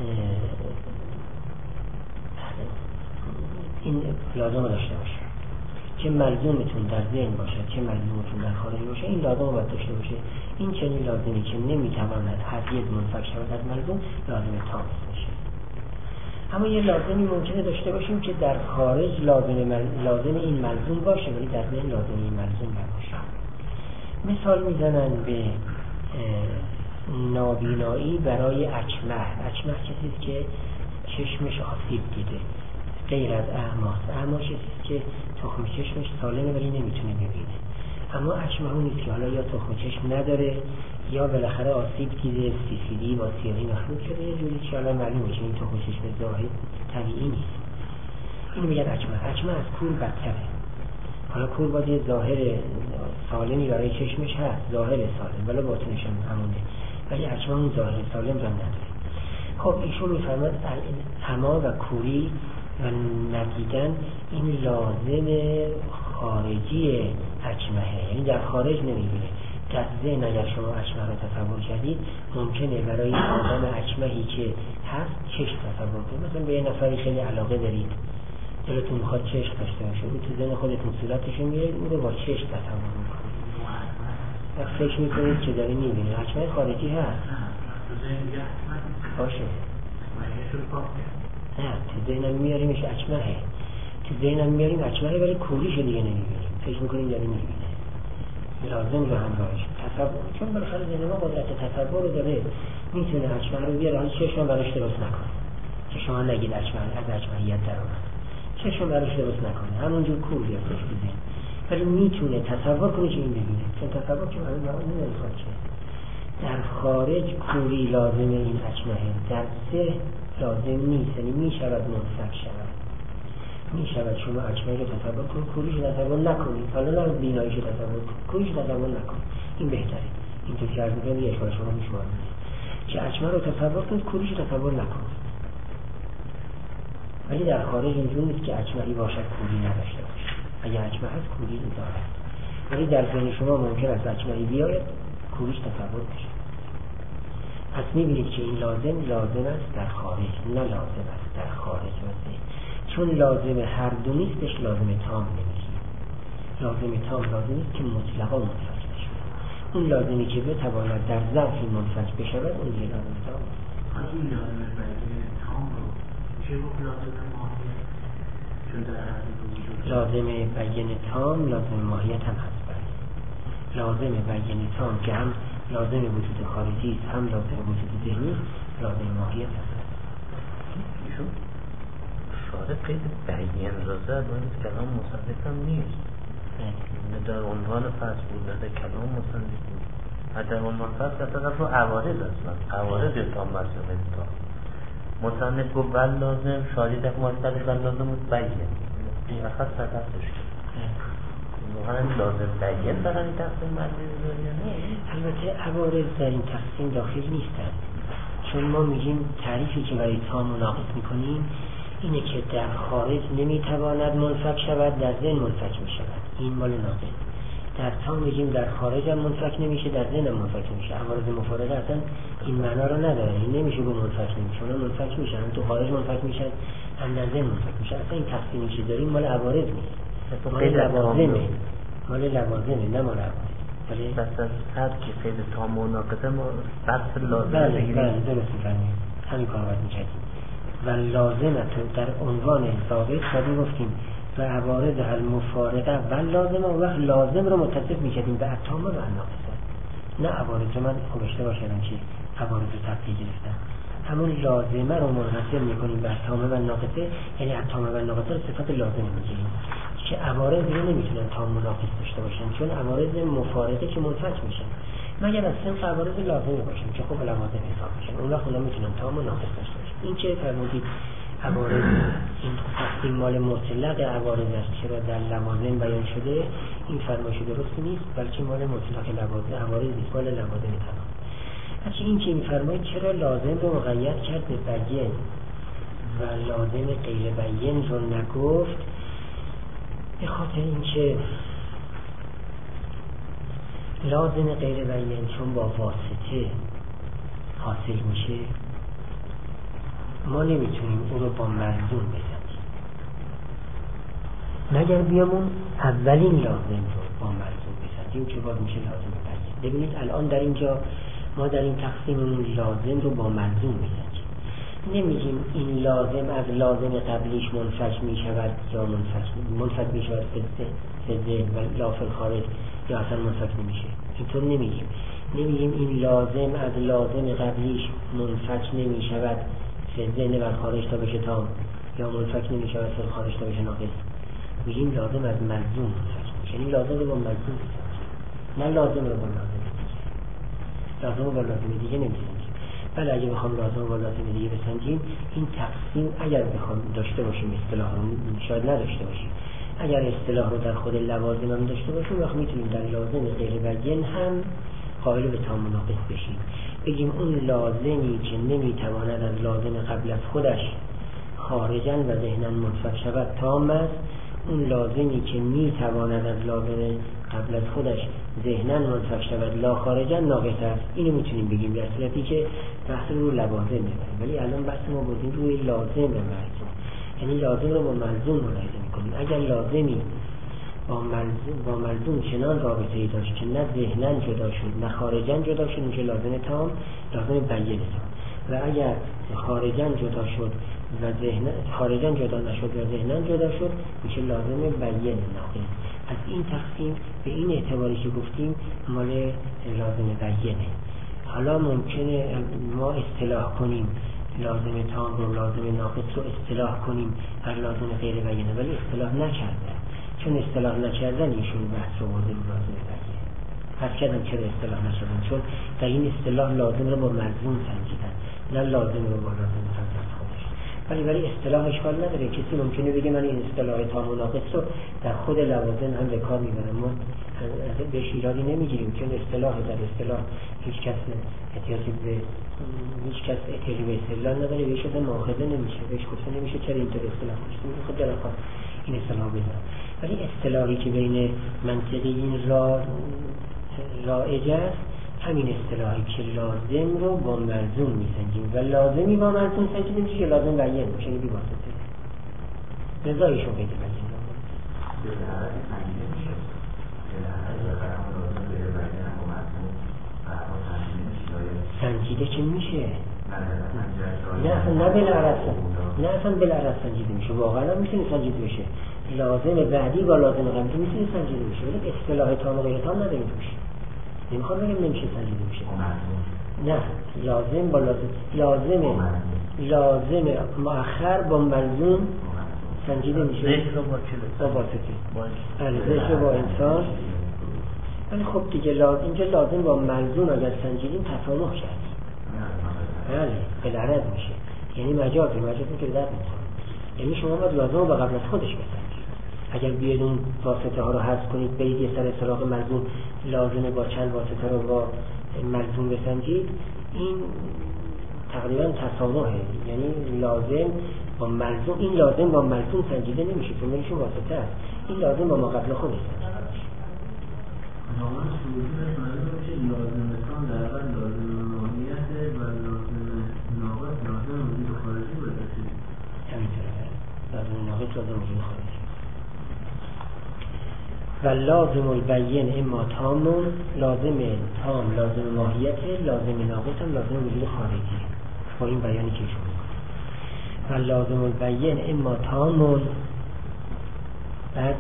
این لازم داشته باشه. چه ملزومتون در ذهن باشه چه ملزومتون در خارج باشه، این لازم باید داشته باشه. این چنین لازمی که نمیتواند هرگز منفک شود از ملزوم، لازم تام میشه. اما یه لازمی ممکنه داشته باشیم که در خارج لازم مل... لازم این ملزوم باشه ولی در ذهن لازم این ملزوم نباشه. مثال میزنن به نابینایی برای اکمه. اکمه کسی است که چشمش آسیب دیده. غیر از اعماس. اعماس چیزی که تخم چشمش سالمه ولی نمیتونه ببینه. اما اچمه اون نیست که حالا یا تخم چشم نداره یا بالاخره آسیب دیده، سی سی دی با سیاهی مخلوط شده، یه جوری که حالا معلوم میشه این تخم چشم ظاهر طبیعی نیست. اینو میگن اچمه. اچمه از کور بدتره. حالا کور باید یه ظاهر سالمی برای چشمش هست، ظاهر سالم ولی باطنش هم همونه، ولی اچمه اون ظاهر سالم رو نداره. خب ایشون میفرماد عما و کوری و ندیدن این لازم خارجی اچمهه، یعنی در خارج نمیبینه. در ذهن اگر شما اچمه رو تصور کردید ممکنه برای آدم اچمهی که هست چشم تصور کنید. مثلا به یه نفری خیلی علاقه دارید، دلتون میخواد چشم داشته باشه، او تو ذهن خودتون صورتشو میارید، اون رو با چشم تصور میکنید و فکر میکنید که داره میبینه. اچمه خارجی هست باشه، نه تو ذهنم میاریمش اچمهه، تو ذهنم میاریم اچمهه ولی کوریشو دیگه نمیبینیم، فکر میکنیم داره میبینه. لازم رو همراهش تصور، چون بالاخره ذهن ما قدرت تصور رو داره، میتونه اچمه رو بیاره، حالا چشم براش درست نکنه که شما نگید اچمه از اچمهیت در اومد، چشم براش درست نکنه، همونجور کور بیارتش بزن، ولی میتونه تصور کنه که این ببینه، چون تصور که برای ما نمیخواد که در خارج کوری لازم این اچمهه، در ذهن لازم نیست، یعنی میشود منفک شود، میشود شما اچمه رو تصور کنید، کوریش رو تصور نکنید، حالا نه بیناییش رو تصور کنید، کوریش رو تصور نکنید، این بهتره. این تو که عرض میکنم یه اشکال شما میشوارد که اچمه رو تصور کنید، کوریش رو تصور نکنید. ولی در خارج اینجور نیست که اچمهی باشد کوری نداشته باشه، اگر اچمه هست کوری دارد، ولی در ذهن شما ممکن است اچمهی بیاید کوریش تصور بشه. پس میبینید که این لازم لازم است در خارج، نه لازم است در خارج واسه، چون لازم هر دو نیستش لازم تام نمیشه. لازم تام لازم است که مطلقا منفک بشه. اون لازمی که بتواند در ظرفی منفک بشود اون یه لازم تام. این لازم تام رو میشه گفت لازم ماهیت، چون در هر دو لازم بیان تام لازم ماهیت هم هست. لازم بیان تام که هم لازم وجود خارجی است هم لازم وجود ذهنی، لازم ماهیت هست. ایشون شارع قید بیان را زد و این کلام مصنف هم نیست، نه در عنوان فصل بود نه در کلام مصنف بود. در عنوان فصل اصلا رو عوارض اصلا عوارض تام مسئله تام مصنف گفت بل لازم شارع در مصنفش بل لازم بود بیان این اخص سرکستش کرد همین لازم بیان در این تقسیم مردی یا نه؟ البته عوارض در این تقسیم داخل نیستن، چون ما میگیم تعریفی که برای تام و ناقص میکنیم اینه که در خارج نمیتواند منفک شود، در ذهن منفک میشود، این مال ناقص. در تام میگیم در خارج هم منفک نمیشه، در ذهن هم منفک نمیشه. عوارض مفارقه اصلا این معنا رو نداره، این نمیشه گفت منفک نمیشه، اونا منفک میشن، هم تو خارج منفک میشن هم در ذهن منفک میشن. اصلا این تقسیمی که داریم مال عوارض نیست، مال لوازمه، مال لوازمه نه مال عوارض. ولی بس از هر که قید تام و ناقصه ما بس لازم بله بگیریم. بله درست می‌فرمایید، همین کار باید می‌کردیم. و لازمت در عنوان ثابت خودی گفتیم و عوارض المفارقه و لازمه، و وقت لازم رو متصف می‌کردیم به اتام و ناقصه، نه عوارض. من خوب اشتباه کردم که عوارض رو تفصیل گرفتم، همون لازمه رو منحصر می‌کنیم به اتام و ناقصه، یعنی اتام و ناقصه رو صفت لازم می‌گیریم که عوارض رو نمیتونن تام و ناقص داشته باشن، چون عوارض مفارقه که منفک میشن مگر از صنف عوارض لازم باشن که خب لوازم حساب میشن، اون وقت اونا میتونن تام و ناقص داشته باشن. این چه فرمودید عوارض این تقسیم مال مطلق عوارض است، چرا در لوازم بیان شده، این فرمایش درستی نیست، بلکه مال مطلق لوازم عوارض نیست، مال لوازم تمام. اگه این که میفرمایید چرا لازم رو مقید کرد به بیان و لازم غیر بیان رو نگفت، به خاطر اینکه لازم غیر بیان چون با واسطه حاصل میشه، ما نمیتونیم اون رو با ملزوم بزنیم مگر بیامون اولین لازم رو با ملزوم بزنیم که باز میشه لازم بیان. ببینید الان در اینجا ما در این تقسیممون لازم رو با ملزوم بزنیم، نمیگیم این لازم از لازم قبلیش منفک میشود یا منفک منفک میشود به ذهن و لافل خارج یا اصلا منفک نمیشه، اینطور نمیگیم. نمیگیم این لازم از لازم قبلیش منفک نمیشود به ذهن و خارج تا بشه تام، یا منفک نمیشود فعل خارج تا بشه ناقص، میگیم لازم از ملزوم منفک میشه، یعنی لازم رو با ملزوم بسنجیم، نه لازم رو با لازم دیگه. لازم رو با لازم دیگه نمیسنجیم. بله اگه بخوام لازم رو با لازم دیگه بسنجیم، این تقسیم اگر بخوام داشته باشیم اصطلاح رو، شاید نداشته باشیم، اگر اصطلاح رو در خود لوازم هم داشته باشیم، وقت میتونیم در لازم غیر بیان هم قائل به تام و ناقص بشیم. بگیم اون لازمی که نمیتواند از لازم قبل از خودش خارجاً و ذهناً منفک شود تام است، اون لازمی که میتواند از لازم قبل از خودش ذهناً منفک شود لا خارجاً ناقص است. اینو میتونیم بگیم در صورتی که بحث رو لوازم ببریم، ولی الان بحث ما بودیم روی لازم و ملزوم، یعنی لازم رو با ملزوم ملاحظه میکنیم. اگر لازمی با ملزوم با ملزوم چنان رابطه‌ای داشت که نه ذهناً جدا شد نه خارجاً جدا شد، میشه لازم تام، لازم بیان تام. و اگر خارجاً جدا شد و ذهن خارجاً جدا نشد و ذهناً جدا شد، میشه لازم بیان ناقص. از این تقسیم به این اعتباری که گفتیم مال لازم بیانه. حالا ممکنه ما اصطلاح کنیم لازم تام رو، لازم ناقص رو اصطلاح کنیم هر لازم غیر بیانه، ولی اصطلاح نکردن. چون اصطلاح نکردن ایشون بحث رو برده رو لازم بیانه. پس کردن چرا اصطلاح نشدن؟ چون در این اصطلاح لازم رو با ملزوم سنجیدن، نه لازم رو با لازم قبل از خودش. ولی ولی اصطلاح اشکال نداره. کسی ممکنه بگه من این اصطلاح تام و ناقص رو در خود لوازم هم به کار میبرم، ما از بهش ایرادی نمیگیریم، چون اصطلاح در اصطلاح هیچ کس احتیاجی به هیچ کس احتیاجی به اصطلاح نداره، بهش اصلا مؤاخذه نمیشه، بهش گفته نمیشه چرا اینطور اصطلاح کنید، خود در کار این اصطلاح بزنم. ولی اصطلاحی که بین منطقیین را رایج است همین اصطلاحی که لازم رو با ملزوم میسنجیم و لازمی با ملزوم سنجیده میشه که لازم بیان میشه، یعنی بی‌واسطه رضایشون قید بیان سنجیده چه میشه؟ نه نه بالعرض نه اصلا بالعرض سنجیده میشه، واقعا هم میتونه سنجیده بشه. لازم بعدی با لازم قبلی میتونه سنجیده میشه، ولی اصطلاح تام و غیر تام نداریم توش. نمیخوام بگم نمیشه سنجیده میشه. نه لازم با لازم لازم لازم مؤخر با ملزوم سنجیده میشه. ذکر با چه؟ با واسطه. ذکر با انسان. ولی خب دیگه لازم اینجا لازم با ملزوم اگر سنجیدیم تفاهم کردیم. بله بالعرض میشه. یعنی مجازی مجازی که درد میکنه. یعنی شما باید لازم رو به قبل از خودش بسنجید. اگر بیاید اون واسطه ها رو حذف کنید برید یه سر سراغ ملزوم، لازمه با چند واسطه رو با ملزوم بسنجید، این تقریبا تسامحه. یعنی لازم با ملزوم، این لازم با ملزوم سنجیده نمیشه چون میشون واسطه است، این لازم با ما قبل خودش سنجیده میشه. نامه سوزی معلوم میشه لازمتان در اول لازم ماهیت و لازم ناقص لازم وجود خارجی بودشید. همینطوره، لازم ناقص لازم وجود خارجی. و لازم البین اما تامون، لازم تام لازم ماهیت، لازم ناقص هم لازم وجود خارجی. با این بیانی که شما و لازم البین اما تامون، بعد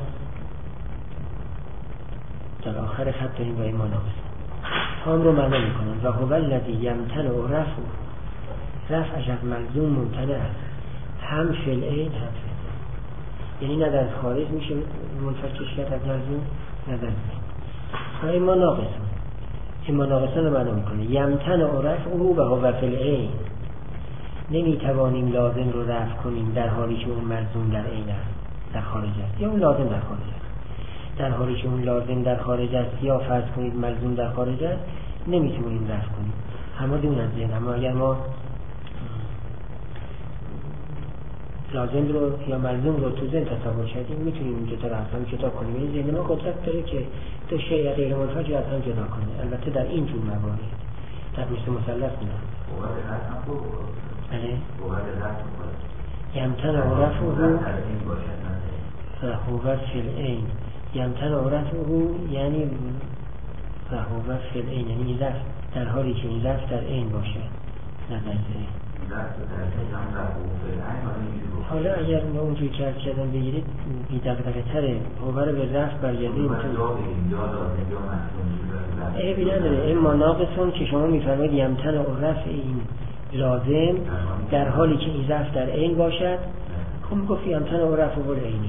در آخر خط داریم با این ما ناقص تام رو معنا میکنن و هو الذی یمتنع رفع رفعش از ملزوم ممتنع است، هم فی العین هم فی العین، یعنی نه در خارج میشه منفکش کرد از ملزوم نه در و این ما ناقص این ما ناقص رو معنا میکنه یمتنع رفع او و هو فی العین، نمیتوانیم لازم رو رفع کنیم در حالی که اون ملزوم در عین است، در خارج است، یا اون لازم در خارج است. در حالی که اون لازم در خارج است یا فرض کنید ملزوم در خارج است، نمیتونیم رفع کنیم. همه دون از ذهن، اما اگر ما لازم رو یا ملزوم رو تو ذهن تصور کردیم میتونیم اینجا تا از هم جدا کنیم. این ذهن ما قدرت داره که دو شیء غیر منفک از هم جدا کنه، البته در این جور موارد در مثل مثلث نه. بله یمتنع رفعه فهو فی العین، یمتنع رفعه یعنی فهو فی العین، یعنی این لفظ در حالی که این لفظ در عین باشه نه در عین. حالا اگر ما اونجوری که عرض کردم بگیرید بی دقدقه تره، هو رو به رفع برگردیم عیبی نداره. اما ناقصون که شما میفرمایید یمتنع رفع این لازم در حالی که این رفع در عین باشد، خب میگفت یمتن و رفع و العینی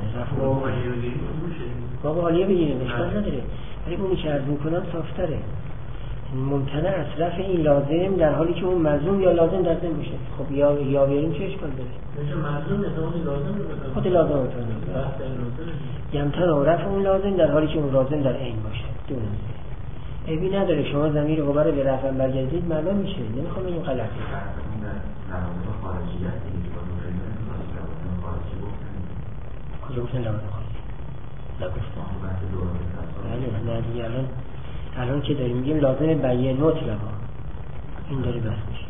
بابا حالیه بگیریم اشکال نداره، ولی اونی که عرض میکنم صافتره. ممتنع از رفع این لازم در حالی که اون ملزوم یا لازم در ذهن باشه. خب یا یا بیاریم چه اشکال داره؟ مثل ملزوم مثل لازم خود لازم میتونه یمتن و رفع اون لازم در حالی که اون لازم در عین باشه. دونه عیبی نداره شما ضمیر غبار به رفع برگردید معلوم میشه، نمیخوام این غلطی کجا گفتن لازم خاصی نگفتن. بله نه دیگه الان الان که داریم میگیم لازم بیان مطلقا این داره بس میشه.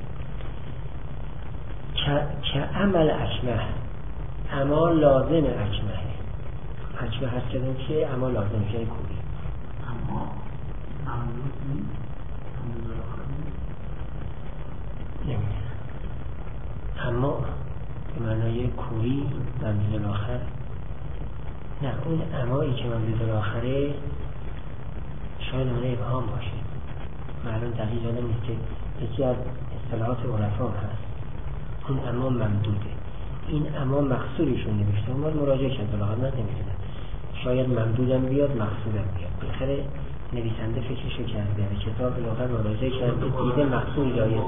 که عمل اکمه، اما لازم اکمه اکمه هست کردن که اما لازم میشه کوری اما اما به معنای کوری منزل آخر نه، اون امایی که منزل آخره شاید اونه ابهام باشه، معلوم دقیق آدم نیست که یکی از اصطلاحات عرفا هست اون اما ممدوده. این اما مقصورشون نوشته، اون باید مراجعه کرد بلاغت من نمیدونم، شاید ممدودم بیاد مقصورم بیاد. بالاخره نویسنده فکرشو کرده به کتاب بلاغت مراجعه کرده دیده مقصور جایزه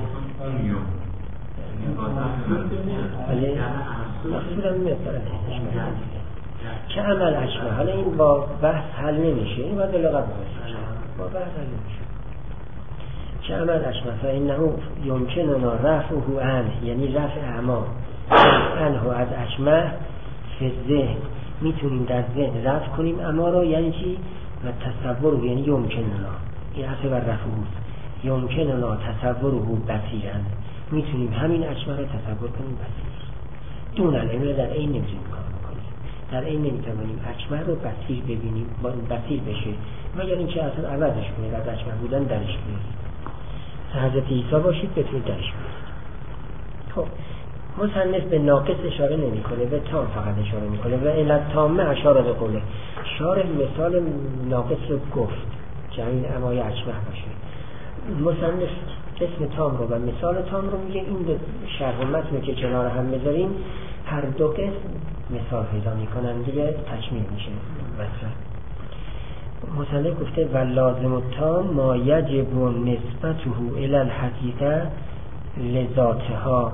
ولی مقصورم میاد برای که عمل اکمه. حالا این با بحث حل نمیشه، این باید بلاغت مراجعه با بحث حل نمیشه. که عمل اکمه فإنه یمکننا رفعه عنه، یعنی رفع اعما عنه از اکمه فی الذهن، میتونیم در ذهن رفع کنیم اما رو، یعنی چی؟ و تصور، یعنی یمکننا این اصل بر رفع هست، یمکننا تصوره بصیرا، میتونیم همین اکمه رو تصور کنیم بصیر. دون العلم در این نمیتونیم کار بکنیم، در این نمیتونیم اکمه رو بصیر ببینیم، بصیر بشه مگر اینکه اصلا عوضش کنید، از اکمه بودن درش کنید. حضرت عیسی باشید بتونید درش کنید. خب مصنف به ناقص اشاره نمی کنه، به تام فقط اشاره می کنه و علت تامه اشاره به قوله. شارح مثال ناقص رو گفت که این امای اکمه باشه، مصنف اسم تام رو و مثال تام رو میگه. این به شرح و متن که کنار هم بذاریم هر دو قسم مثال پیدا میکنن دیگه، تکمیل میشه مثلا. مصنف گفته و لازم التام ما یجب نسبته الی الحقیقه لذاتها،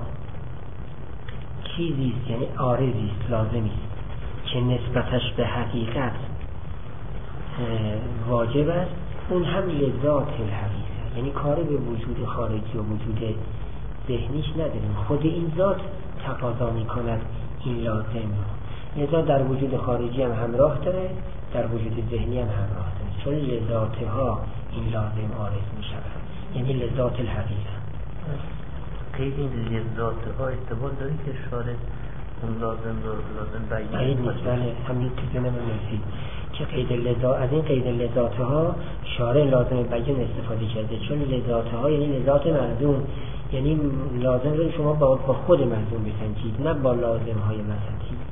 چیزیست یعنی عارضیست، لازمیست که نسبتش به حقیقت واجب است، اون هم لذات الحقیقه، یعنی کاری به وجود خارجی و وجود ذهنیش نداریم، خود این ذات تقاضا میکند این لازم رو، لذا در وجود خارجی هم همراه داره، در وجود ذهنی هم همراه داره، چون لذاتها این لازم عارض میشود، یعنی لذات الحقیقه. قید این لذاتها اعتبار داری که شارع اون لازم رو لازم بیان قید نیست، بله همین که جنم نویسید که قید لذات، از این قید لذاتها شارع لازم بیان استفاده کرده، چون لذاتها یعنی لذات ملزوم، یعنی لازم رو شما با خود ملزوم بسنجید نه با لازم های مسنجید.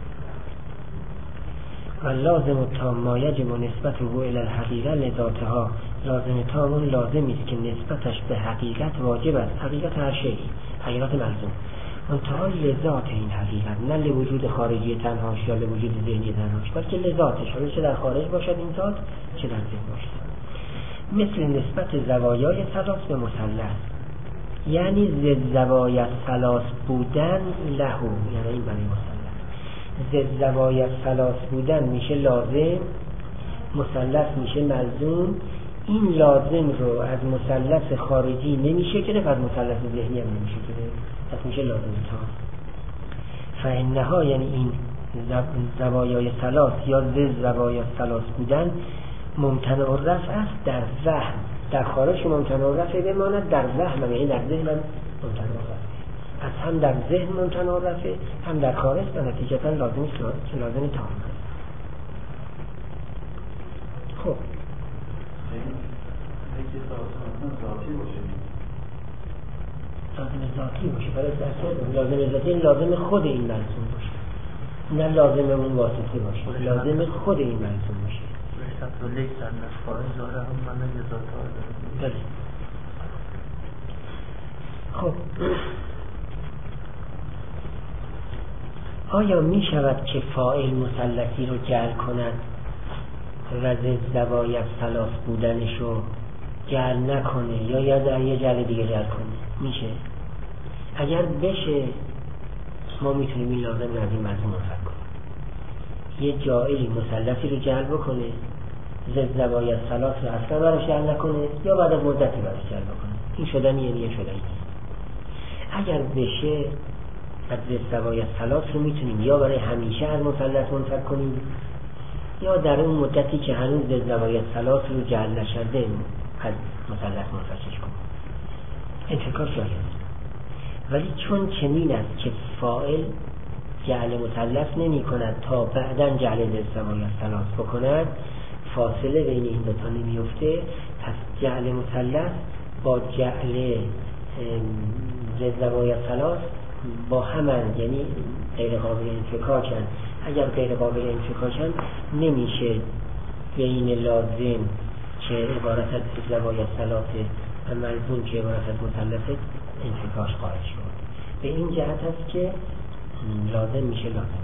و لازم التام ما یجب نسبته الی الحقیقه لذاتها، لازم تام اون لازمی است که نسبتش به حقیقت واجب است، حقیقت هر شیء، حقیقت ملزوم، منتها لذات این حقیقت، نه لوجود خارجی تنهاش یا لوجود ذهنی تنهاش، بلکه لذاتش، حالا چه در خارج باشد این ذات چه در ذهن باشد. مثل نسبت زوایای ثلاث به مثلث، یعنی ضد زوایای ثلاث بودن لهو، یعنی این برای مثلث ضد زوایای ثلاث بودن میشه لازم، مثلث میشه ملزوم. این لازم رو از مثلث خارجی نمیشه گرفت، از مثلث ذهنی هم نمیشه گرفت، پس میشه لازم تا فإنها، یعنی این زوایای ثلاث یا ضد زوایای ثلاث بودن ممتنع الرفع است در وهم، در خارج ممتنع الرفع بماند، در وهم یعنی در ذهن ممتنع الرفع، از هم در ذهن ممتنع الرفع هم در خارج، و نتیجتا لازمی که لازم تام است. خب لازم ذاتی باشه، برای درست لازم ذاتی لازم خود این ملزوم باشه، نه لازم اون واسطه باشه، لازم خود این ملزوم باشه. رشتت و لیک در نسخار زاره هم منه ذاتها داره. بله. خب آیا می شود که فاعل مثلثی رو جعل کند و ضد زوایای ثلاث بودنش رو جعل نکنه یا یا در یه جعل دیگه جعل کنه؟ میشه؟ اگر بشه ما میتونیم این لازم رو از این مضمون منفک کنیم، یه جاعلی مثلثی رو جعل بکنه، ضد زوایای ثلاث رو اصلا براش جعل نکنه یا بعد از مدتی براش جعل بکنه. این شدنی یعنی یه شدنی. اگر بشه از ضد زوایای ثلاث رو میتونیم یا برای همیشه از مثلث منفک کنیم یا در اون مدتی که هنوز ضد زوایای ثلاث رو جعل نشده از مثلث منفکش کنیم. انفکاک جایز، ولی چون چنین است که فاعل جعل مثلث نمی کند تا بعداً جعل ضد زوایای ثلاث بکند، فاصله بین این دو تا نمیفته، پس جعل مثلث با جعل ضد زوایای ثلاث با همان، یعنی غیر قابل انفکاکن. اگر غیر قابل انفکاکن نمیشه بین لازم که عبارت از زوایای ثلاث و ملزوم که عبارت از مثلث انفکاش قائل شد. به این جهت است که لازم میشه لازم.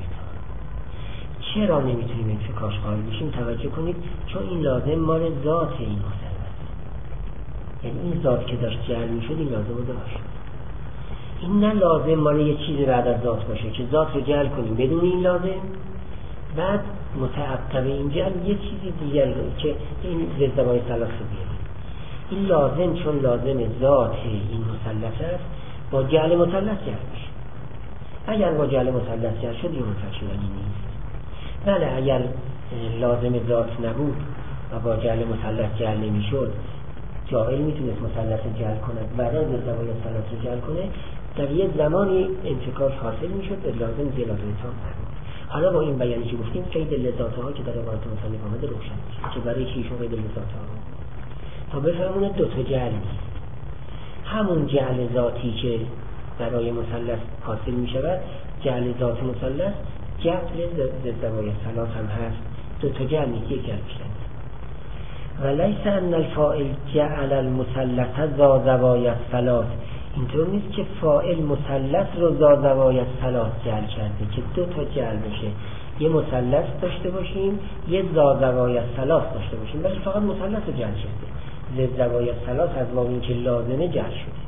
چرا نمیتونیم انفکاش قائل بشیم؟ توجه کنید، چون این لازم مال ذات این مثلث، یعنی این ذات که داشت جعل میشد این لازم رو داشت. این نه لازم مال یه چیزی بعد از ذات باشه که ذات رو جعل کنیم بدون این لازم، بعد متعقب این جعل یه چیزی دیگر که این ضد زوایای ثلاث رو بیاریم. این لازم چون لازم ذات این مثلث است با جعل مثلث جعل میشه. اگر با جعل مثلث جعل شد این منفک شدنی نیست. بله اگر لازم ذات نبود و با جعل مثلث جعل نمیشد، جاعل میتونست مثلث جعل کند بعدا ضد زوایای ثلاث رو جعل کنه، در یه زمانی انفکاک حاصل میشد، لازم زیر لازم تام نبود. حالا با این بیانی که گفتیم قید لذات ها که در عبارت مصنف آمده روشن میشه که برای چی ایشون قید لذات ها رو تا بفهمونه دو تا جعل نیست. همون جعل ذاتی که برای مثلث حاصل میشود، جعل ذات مثلث جعل ضد زوایای ثلاث هم هست. دو تا جعل نیست، یک جعل بیشتر. ولیس ان الفاعل جعل المثلث ذا زوایای ثلاث، اینطور نیست که فاعل مثلث رو ذا زوایای ثلاث جعل کرده که دو تا جعل بشه، یه مثلث داشته باشیم یه ذا زوایای ثلاث داشته باشیم، بلکه فقط مثلث رو جعل کرده. ضد زوایای ثلاث از باب این که لازمه جعل شده.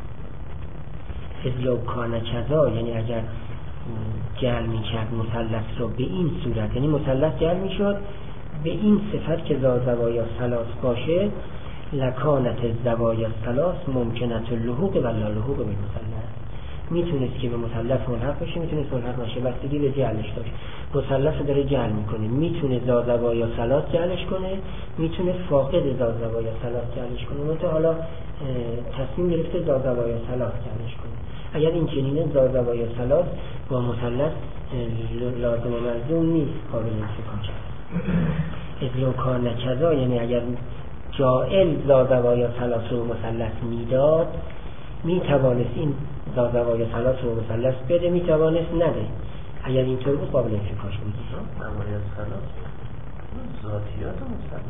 اذ کان کذا، یعنی اگر جعل میکرد مثلث رو به این صورت، یعنی مثلث جعل میشد به این صفت که ذا زوایای ثلاث باشه، لکانت زوایای ثلاث ممکنت اللحوق و لا لحوق به مثلث، میتونست که به مثلث ملحق بشه، میتونست ملحق نشه، بستگی به جعلش داشت. مثلث رو داره جعل میکنه، میتونه ذا زوایای ثلاث جعلش کنه، میتونه فاقد ذا زوایای ثلاث جعلش کنه، مثلا حالا تصمیم گرفته ذا زوایای ثلاث جعلش کنه. اگر این چنینه ذا زوایای ثلاث با مثلث لازم و ملزوم نیست، قابل انفکاک است. اذ کان کذا، یعنی اگر جاعل ذا زوایای ثلاث رو مثلث میداد، میتوانست این ذا زوایای ثلاث رو مثلث بده، میتوانست نده. اگر اینطور بود قابل انفکاک بود. زوایای ثلاث ذاتیات مثلث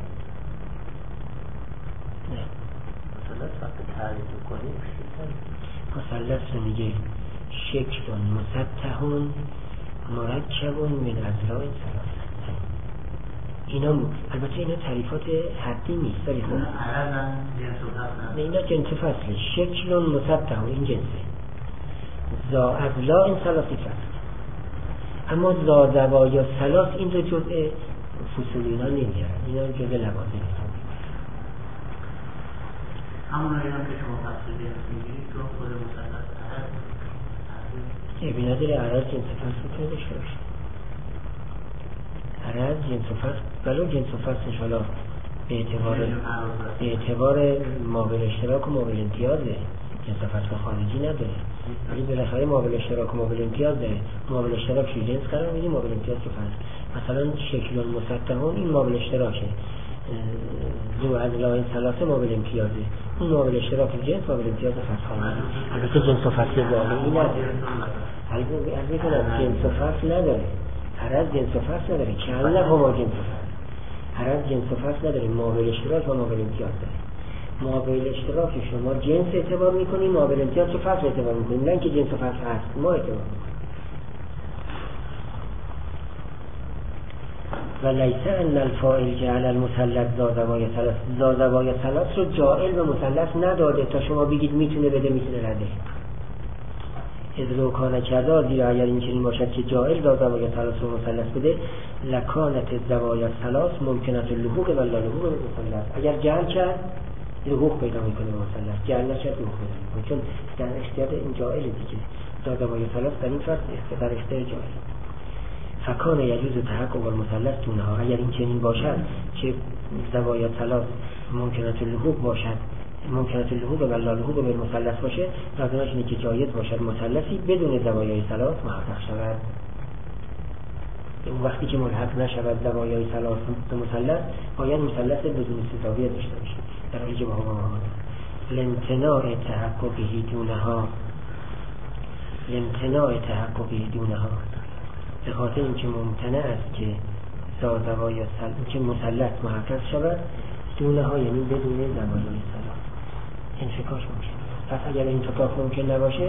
نه، مثلث وقتی تعریف کنیم مثلث رو میگه شکل مسطح مرکب من اضلاع ثلاث. اینا البته اینا تعریفات حدی نیست، ولی خب نه، اینا جنس فصله. شکل مسطح این جنسه، ذا اضلاع ثلاثی فصل. اما ذا زوایای ثلاث این رو جزء فصول اینا نمیارن، اینا جزء لوازم هستن. همون رو هم که شما فصل جنس میگیرید تو خود مثلث عرض یه بینادر عرض جنس فصل میتونه داشته باشه. عرض جنس فصل، بلو جنس فصلش حالا به اعتبار به اعتبار مابل اشتراک و مابل امتیازه، جنس فصل خارجی نداره، ولی بالاخره مابل اشتراک و مابل امتیاز داره. مابل اشتراک رو جنس قرار میدیم، مابل امتیاز رو فصل. مثلا شکل مسطحون این مابل اشتراکه، ذو اضلاع ثلاثه مابل امتیازه، اون مابل اشتراک جنس مابل امتیاز فصل خارجی. البته جنس و فصل واقعی نداره، البته جنس و فصل نداره. عرض جنس و فصل نداره، کاملا هما جنس و فصل. عرض جنس و فصل نداره، مابل اشتراک و مابل امتیاز داره. مابل اشتراک شما جنس اعتبار میکنیم، مابل امتیاز رو فصل اعتبار میکنیم، نه که جنس و فصل هست ما اعتبار میکنیم. و لیس ان الفاعل جعل المثلث ذا زوایای ثلاث، ذا زوایای ثلاث رو جاعل به مثلث نداده تا شما بگید میتونه بده میتونه نده. اذ لو کان کذا، زیرا اگر این چنین باشد که جاعل ذا زوایای ثلاث رو مثلث بده، لکانت الزوایای ثلاث ممکنه اللحوق و لا لحوق بالمثلث. اگر جعل کرد لحوق پیدا میکنه به مثلث، جعل نشد لحوق پیدا میکنه، چون در اختیار این جاعل دیگه. ذا زوایای ثلاث در این فرض در اختیار جاعل. فکان یجوز تحقق المثلث دونها، اگر این چنین باشد که زوایای ثلاث ممکنه اللحوق باشد، ممکنه اللحوق و لا لحوق بالمثلث باشه، لازمش اینه که جایز باشد مثلثی بدون زوایای ثلاث محقق شود. اون وقتی که ملحق نشود زوایای ثلاث به مثلث، باید مثلث بدون سه داشته باشه. در حالی که با هم لامتناع تحققی دونها، لامتناع تحققی دونها، به خاطر اینکه ممتنع است که زوایای ثلاث که مثلث محقق شود، دونها یعنی بدون زوایای ثلاث انفکاک ممکن. پس اگر انفکاک ممکن نباشه،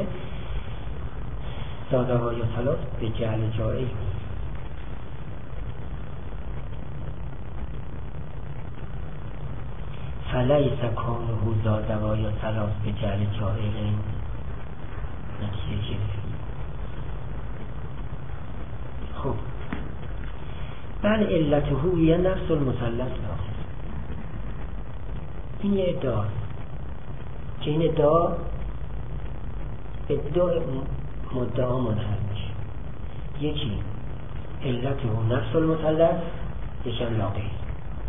زوایای ثلاث به جعل جائل. فلیس کونه ذا زوایای ثلاث به جعل جائل نتیجه گرفت. خب بل علته یه نفس المثلث داره. این یه ادعا که این ادعا به دو مدعا منحل میشه. یکی علته نفس المثلث، یکم لا غیر.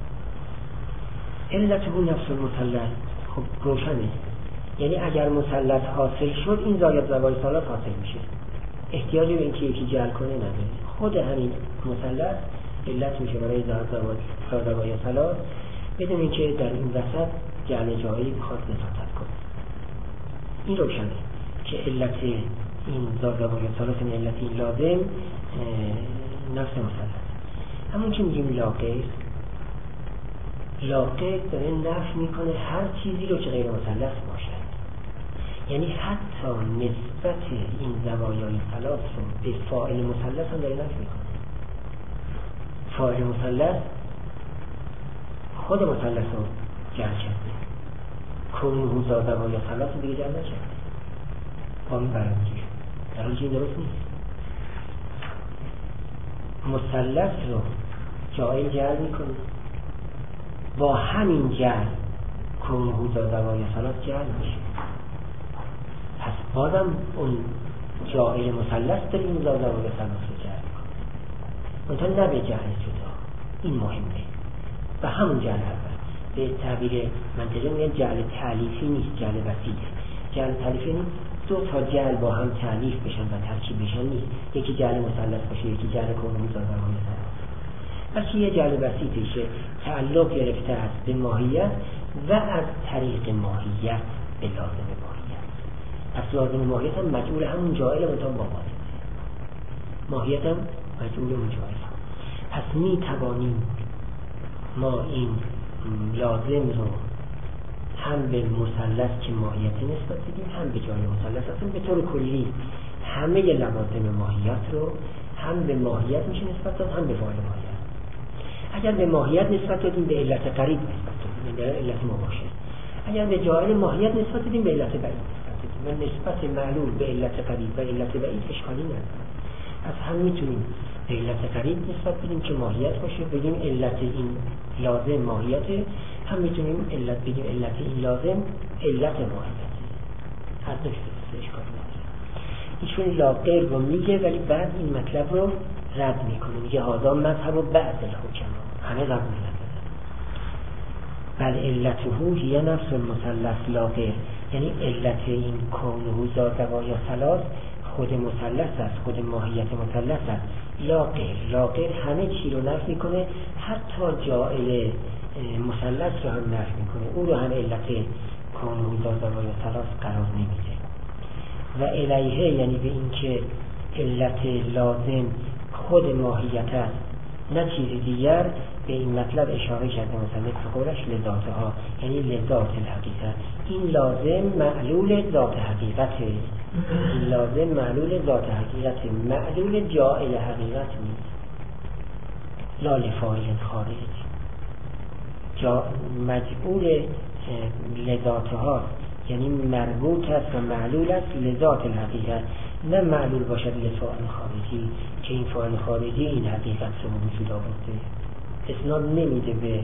علته نفس المثلث خب روشنه، یعنی اگر مثلث حاصل شد این زاید زوایای ثلاث حاصل میشه، احتیاجی به اینکه یکی جعل کنه نداره. خود همین مثلث علت میشه برای زوایای ثلاث بدون اینکه در این وسط جعل جایی بخواد نسبت کنه. این روشنه که علت این زوایای ثلاث این علت این لازم نفس مثلث. همون که میگیم لا غیر، لا غیر داره نفی میکنه هر چیزی رو که غیر مثلث باشه، یعنی حتی نسبت این زوایای ثلاث رو به فاعل مثلث هم داره نفی میکنه. فاعل مثلث خود مثلث رو جعل کرده، کونه ذا زوایای ثلاث رو دیگه جعل نکرده. با این برمیگیره، در حالی که این درست نیست. مثلث رو جائل جعل میکنه، با همین جعل کونه ذا زوایای ثلاث جعل میشه. پس بازم اون جائل مثلث داره این ذا زوایای ثلاث رو جعل میکنه، منتها نه به جعل جدا. این مهمه. و همون جعل اول به تعبیر منطقی میگن جعل تالیفی نیست، جعل وسیعه. جعل تالیفی نیست دو تا جعل با هم تالیف بشن و ترکیب بشن نیست، یکی جعل مثلث باشه یکی جعل کونه ذا زوایای ثلاث. بلکه یه جعل وسیعی که تعلق گرفته است به ماهیت و از طریق ماهیت به لازم ماهیت. پس لازم ماهیت هم مجعول همون جائل منتها با واسطه، ماهیت هم مجعول اون جائل. پس می توانیم ما این لازم رو هم به مثلث که ماهیت نسبت بدیم، هم به جای مثلث. اصلا به طور کلی همه لوازم ماهیت رو هم به ماهیت میشه نسبت داد، هم به فاعل ماهیت. اگر به ماهیت نسبت دادیم به علت قریب نسبت دادیم، به علت مباشر. اگر به جای ماهیت نسبت دادیم به علت بعید نسبت دادیم. و نسبت معلول به علت قریب و علت بعید اشکالی نداره. از هم میتونیم به علت قریب نسبت بدیم که ماهیت باشه، بگیم علت این لازم ماهیته، هم میتونیم علت بگیم علت این لازم علت ماهیته. هر دو شده اشکالی نداره. ایشون لا غیر رو میگه ولی بعد این مطلب رو رد میکنه، میگه هذا مذهب و بعد الحکما، همه رد میکنه. بل علته هی نفس المثلث لا غیر، یعنی علت این کونه ذا زوایای ثلاث خود مثلث است، خود ماهیت مثلث است. لا غیر، لا غیر همه چی رو نفی میکنه، حتی جائل مثلث رو هم نفی میکنه، او رو هم علت کونه ذا زوایای ثلاث قرار نمیده. و الیه یعنی به این که علت لازم خود ماهیت است نه چیزی دیگر، به این مطلب اشاره کرده مثلا به قولش لذاتها، یعنی لذات الحقیقت. این لازم معلول ذات حقیقته، این لازم معلول ذات حقیقته، معلول جائل حقیقت نیست. لا لفاعل خارج. جا مجبور لذاتها، یعنی مربوط است و معلول است لذات الحقیقت، نه معلول باشد لفاعل خارجی که این فاعل خارجی این حقیقت رو وجود آورده. اسناد نمیده به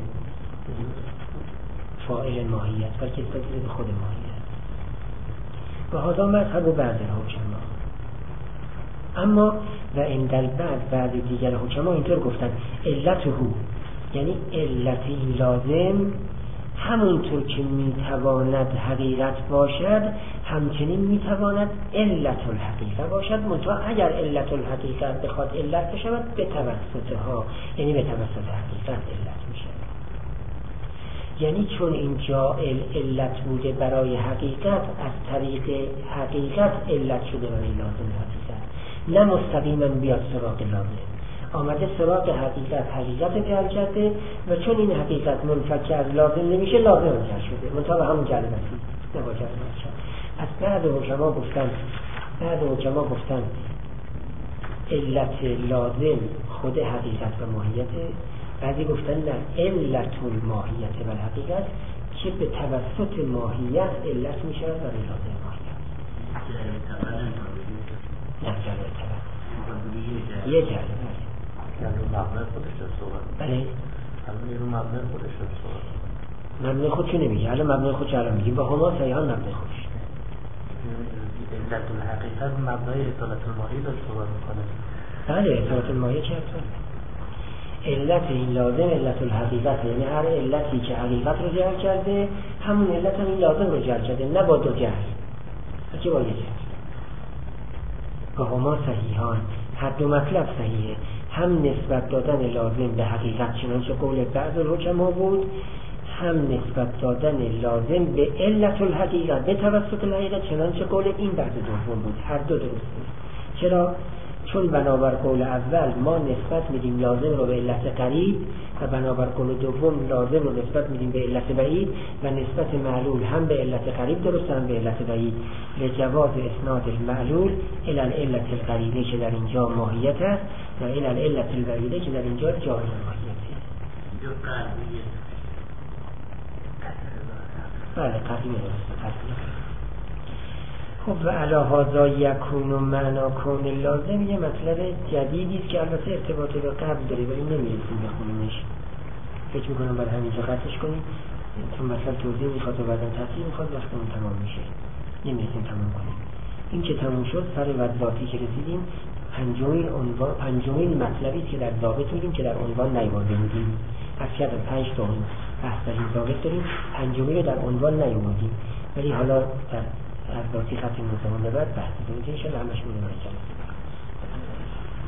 فاعل ماهیت بلکه اسناد میده به خود ماهیت. و هذا مذهب و بعض حکما. اما و اندل بعد بعد دیگر حکما اینطور گفتن علته، یعنی علت این لازم همونطور که میتواند حقیقت باشد همچنین میتواند علت الحقیقه باشد، منتها اگر علت الحقیقه بخواد علت بشود به توسطها، یعنی به توسط حقیقت علت میشه. یعنی چون اینجا علت بوده برای حقیقت، از طریق حقیقت علت شده برای لازم حقیقت، نه مستقیما بیاد سراغ لازم. آمده سراغ حقیقت، حقیقت جعل کرده و چون این حقیقت منفک از لازم نمیشه لازم جعل شده، منطقه به همون جعل بسید نبا جعل بسید. از بعد حکما گفتن بعد حکما گفتن علت لازم خود حقیقت و ماهیت، بعضی گفتن نه علت الماهیت و حقیقت که به توسط ماهیت علت میشه برای لازم ماهیت. نه جعل تبع یه جعل یعنی رو مبنای خودش رو صحبت بله همون رو مبنای خودش رو صحبت مبنای خودشو نمیگه، الان مبنای خودشو الان میگیم با هما سیحان مبنای خودش علت الحقیقت مبنای اصالت الماهی رو صحبت میکنه. بله اصالت الماهی چه اصال؟ علت این لازم علت الحقیقت، یعنی هر علتی که حقیقت رو جعل کرده همون علت هم این لازم رو جعل کرده، نه با دو جعل بلکه با یه جعل. با هما صحیحان، هر دو مطلب صحیحه، هم نسبت دادن لازم به حقیقت چنانچه قول بعض الحکما بود، هم نسبت دادن لازم به علت الحقیقت به توسط الحقیقت چنانچه قول این بعض دوم بود. هر دو درسته. چرا؟ چون بنابر قول اول ما نسبت میدیم لازم رو به علت قریب و بنابر قول دوم لازم رو نسبت میدیم به علت بعید و نسبت معلول هم به علت قریب درست هم به علت بعید. لجواز اسناد المعلول الى العلت القریبه که در اینجا ماهیت است و الى العلت البعیده که در اینجا جای ماهیت است. بله قریبه درست. خب و علی هذا یکون و معنا کون لازم یه مطلب جدیدی است که البته ارتباط به قبل داره ولی نمیرسیم بخونیمش. فکر میکنم بعد همینجا قطعش کنیم چون مطلب توضیح میخواد و بعدا تفصیل میخواد وقتمون تمام میشه، نمیرسیم تمام کنیم. این که تمام شد سر وضعاتی که رسیدیم پنجمین عنوان پنجمین مطلبی که در ضابط میدیم که در عنوان نیاورده بودیم. از که پنج تا بحث در این ضابط داریم، پنجمی رو در عنوان نیاوردیم ولی حالا در از باتی خط موزمان بعد بحث دونیده انشاءالله همش میدونم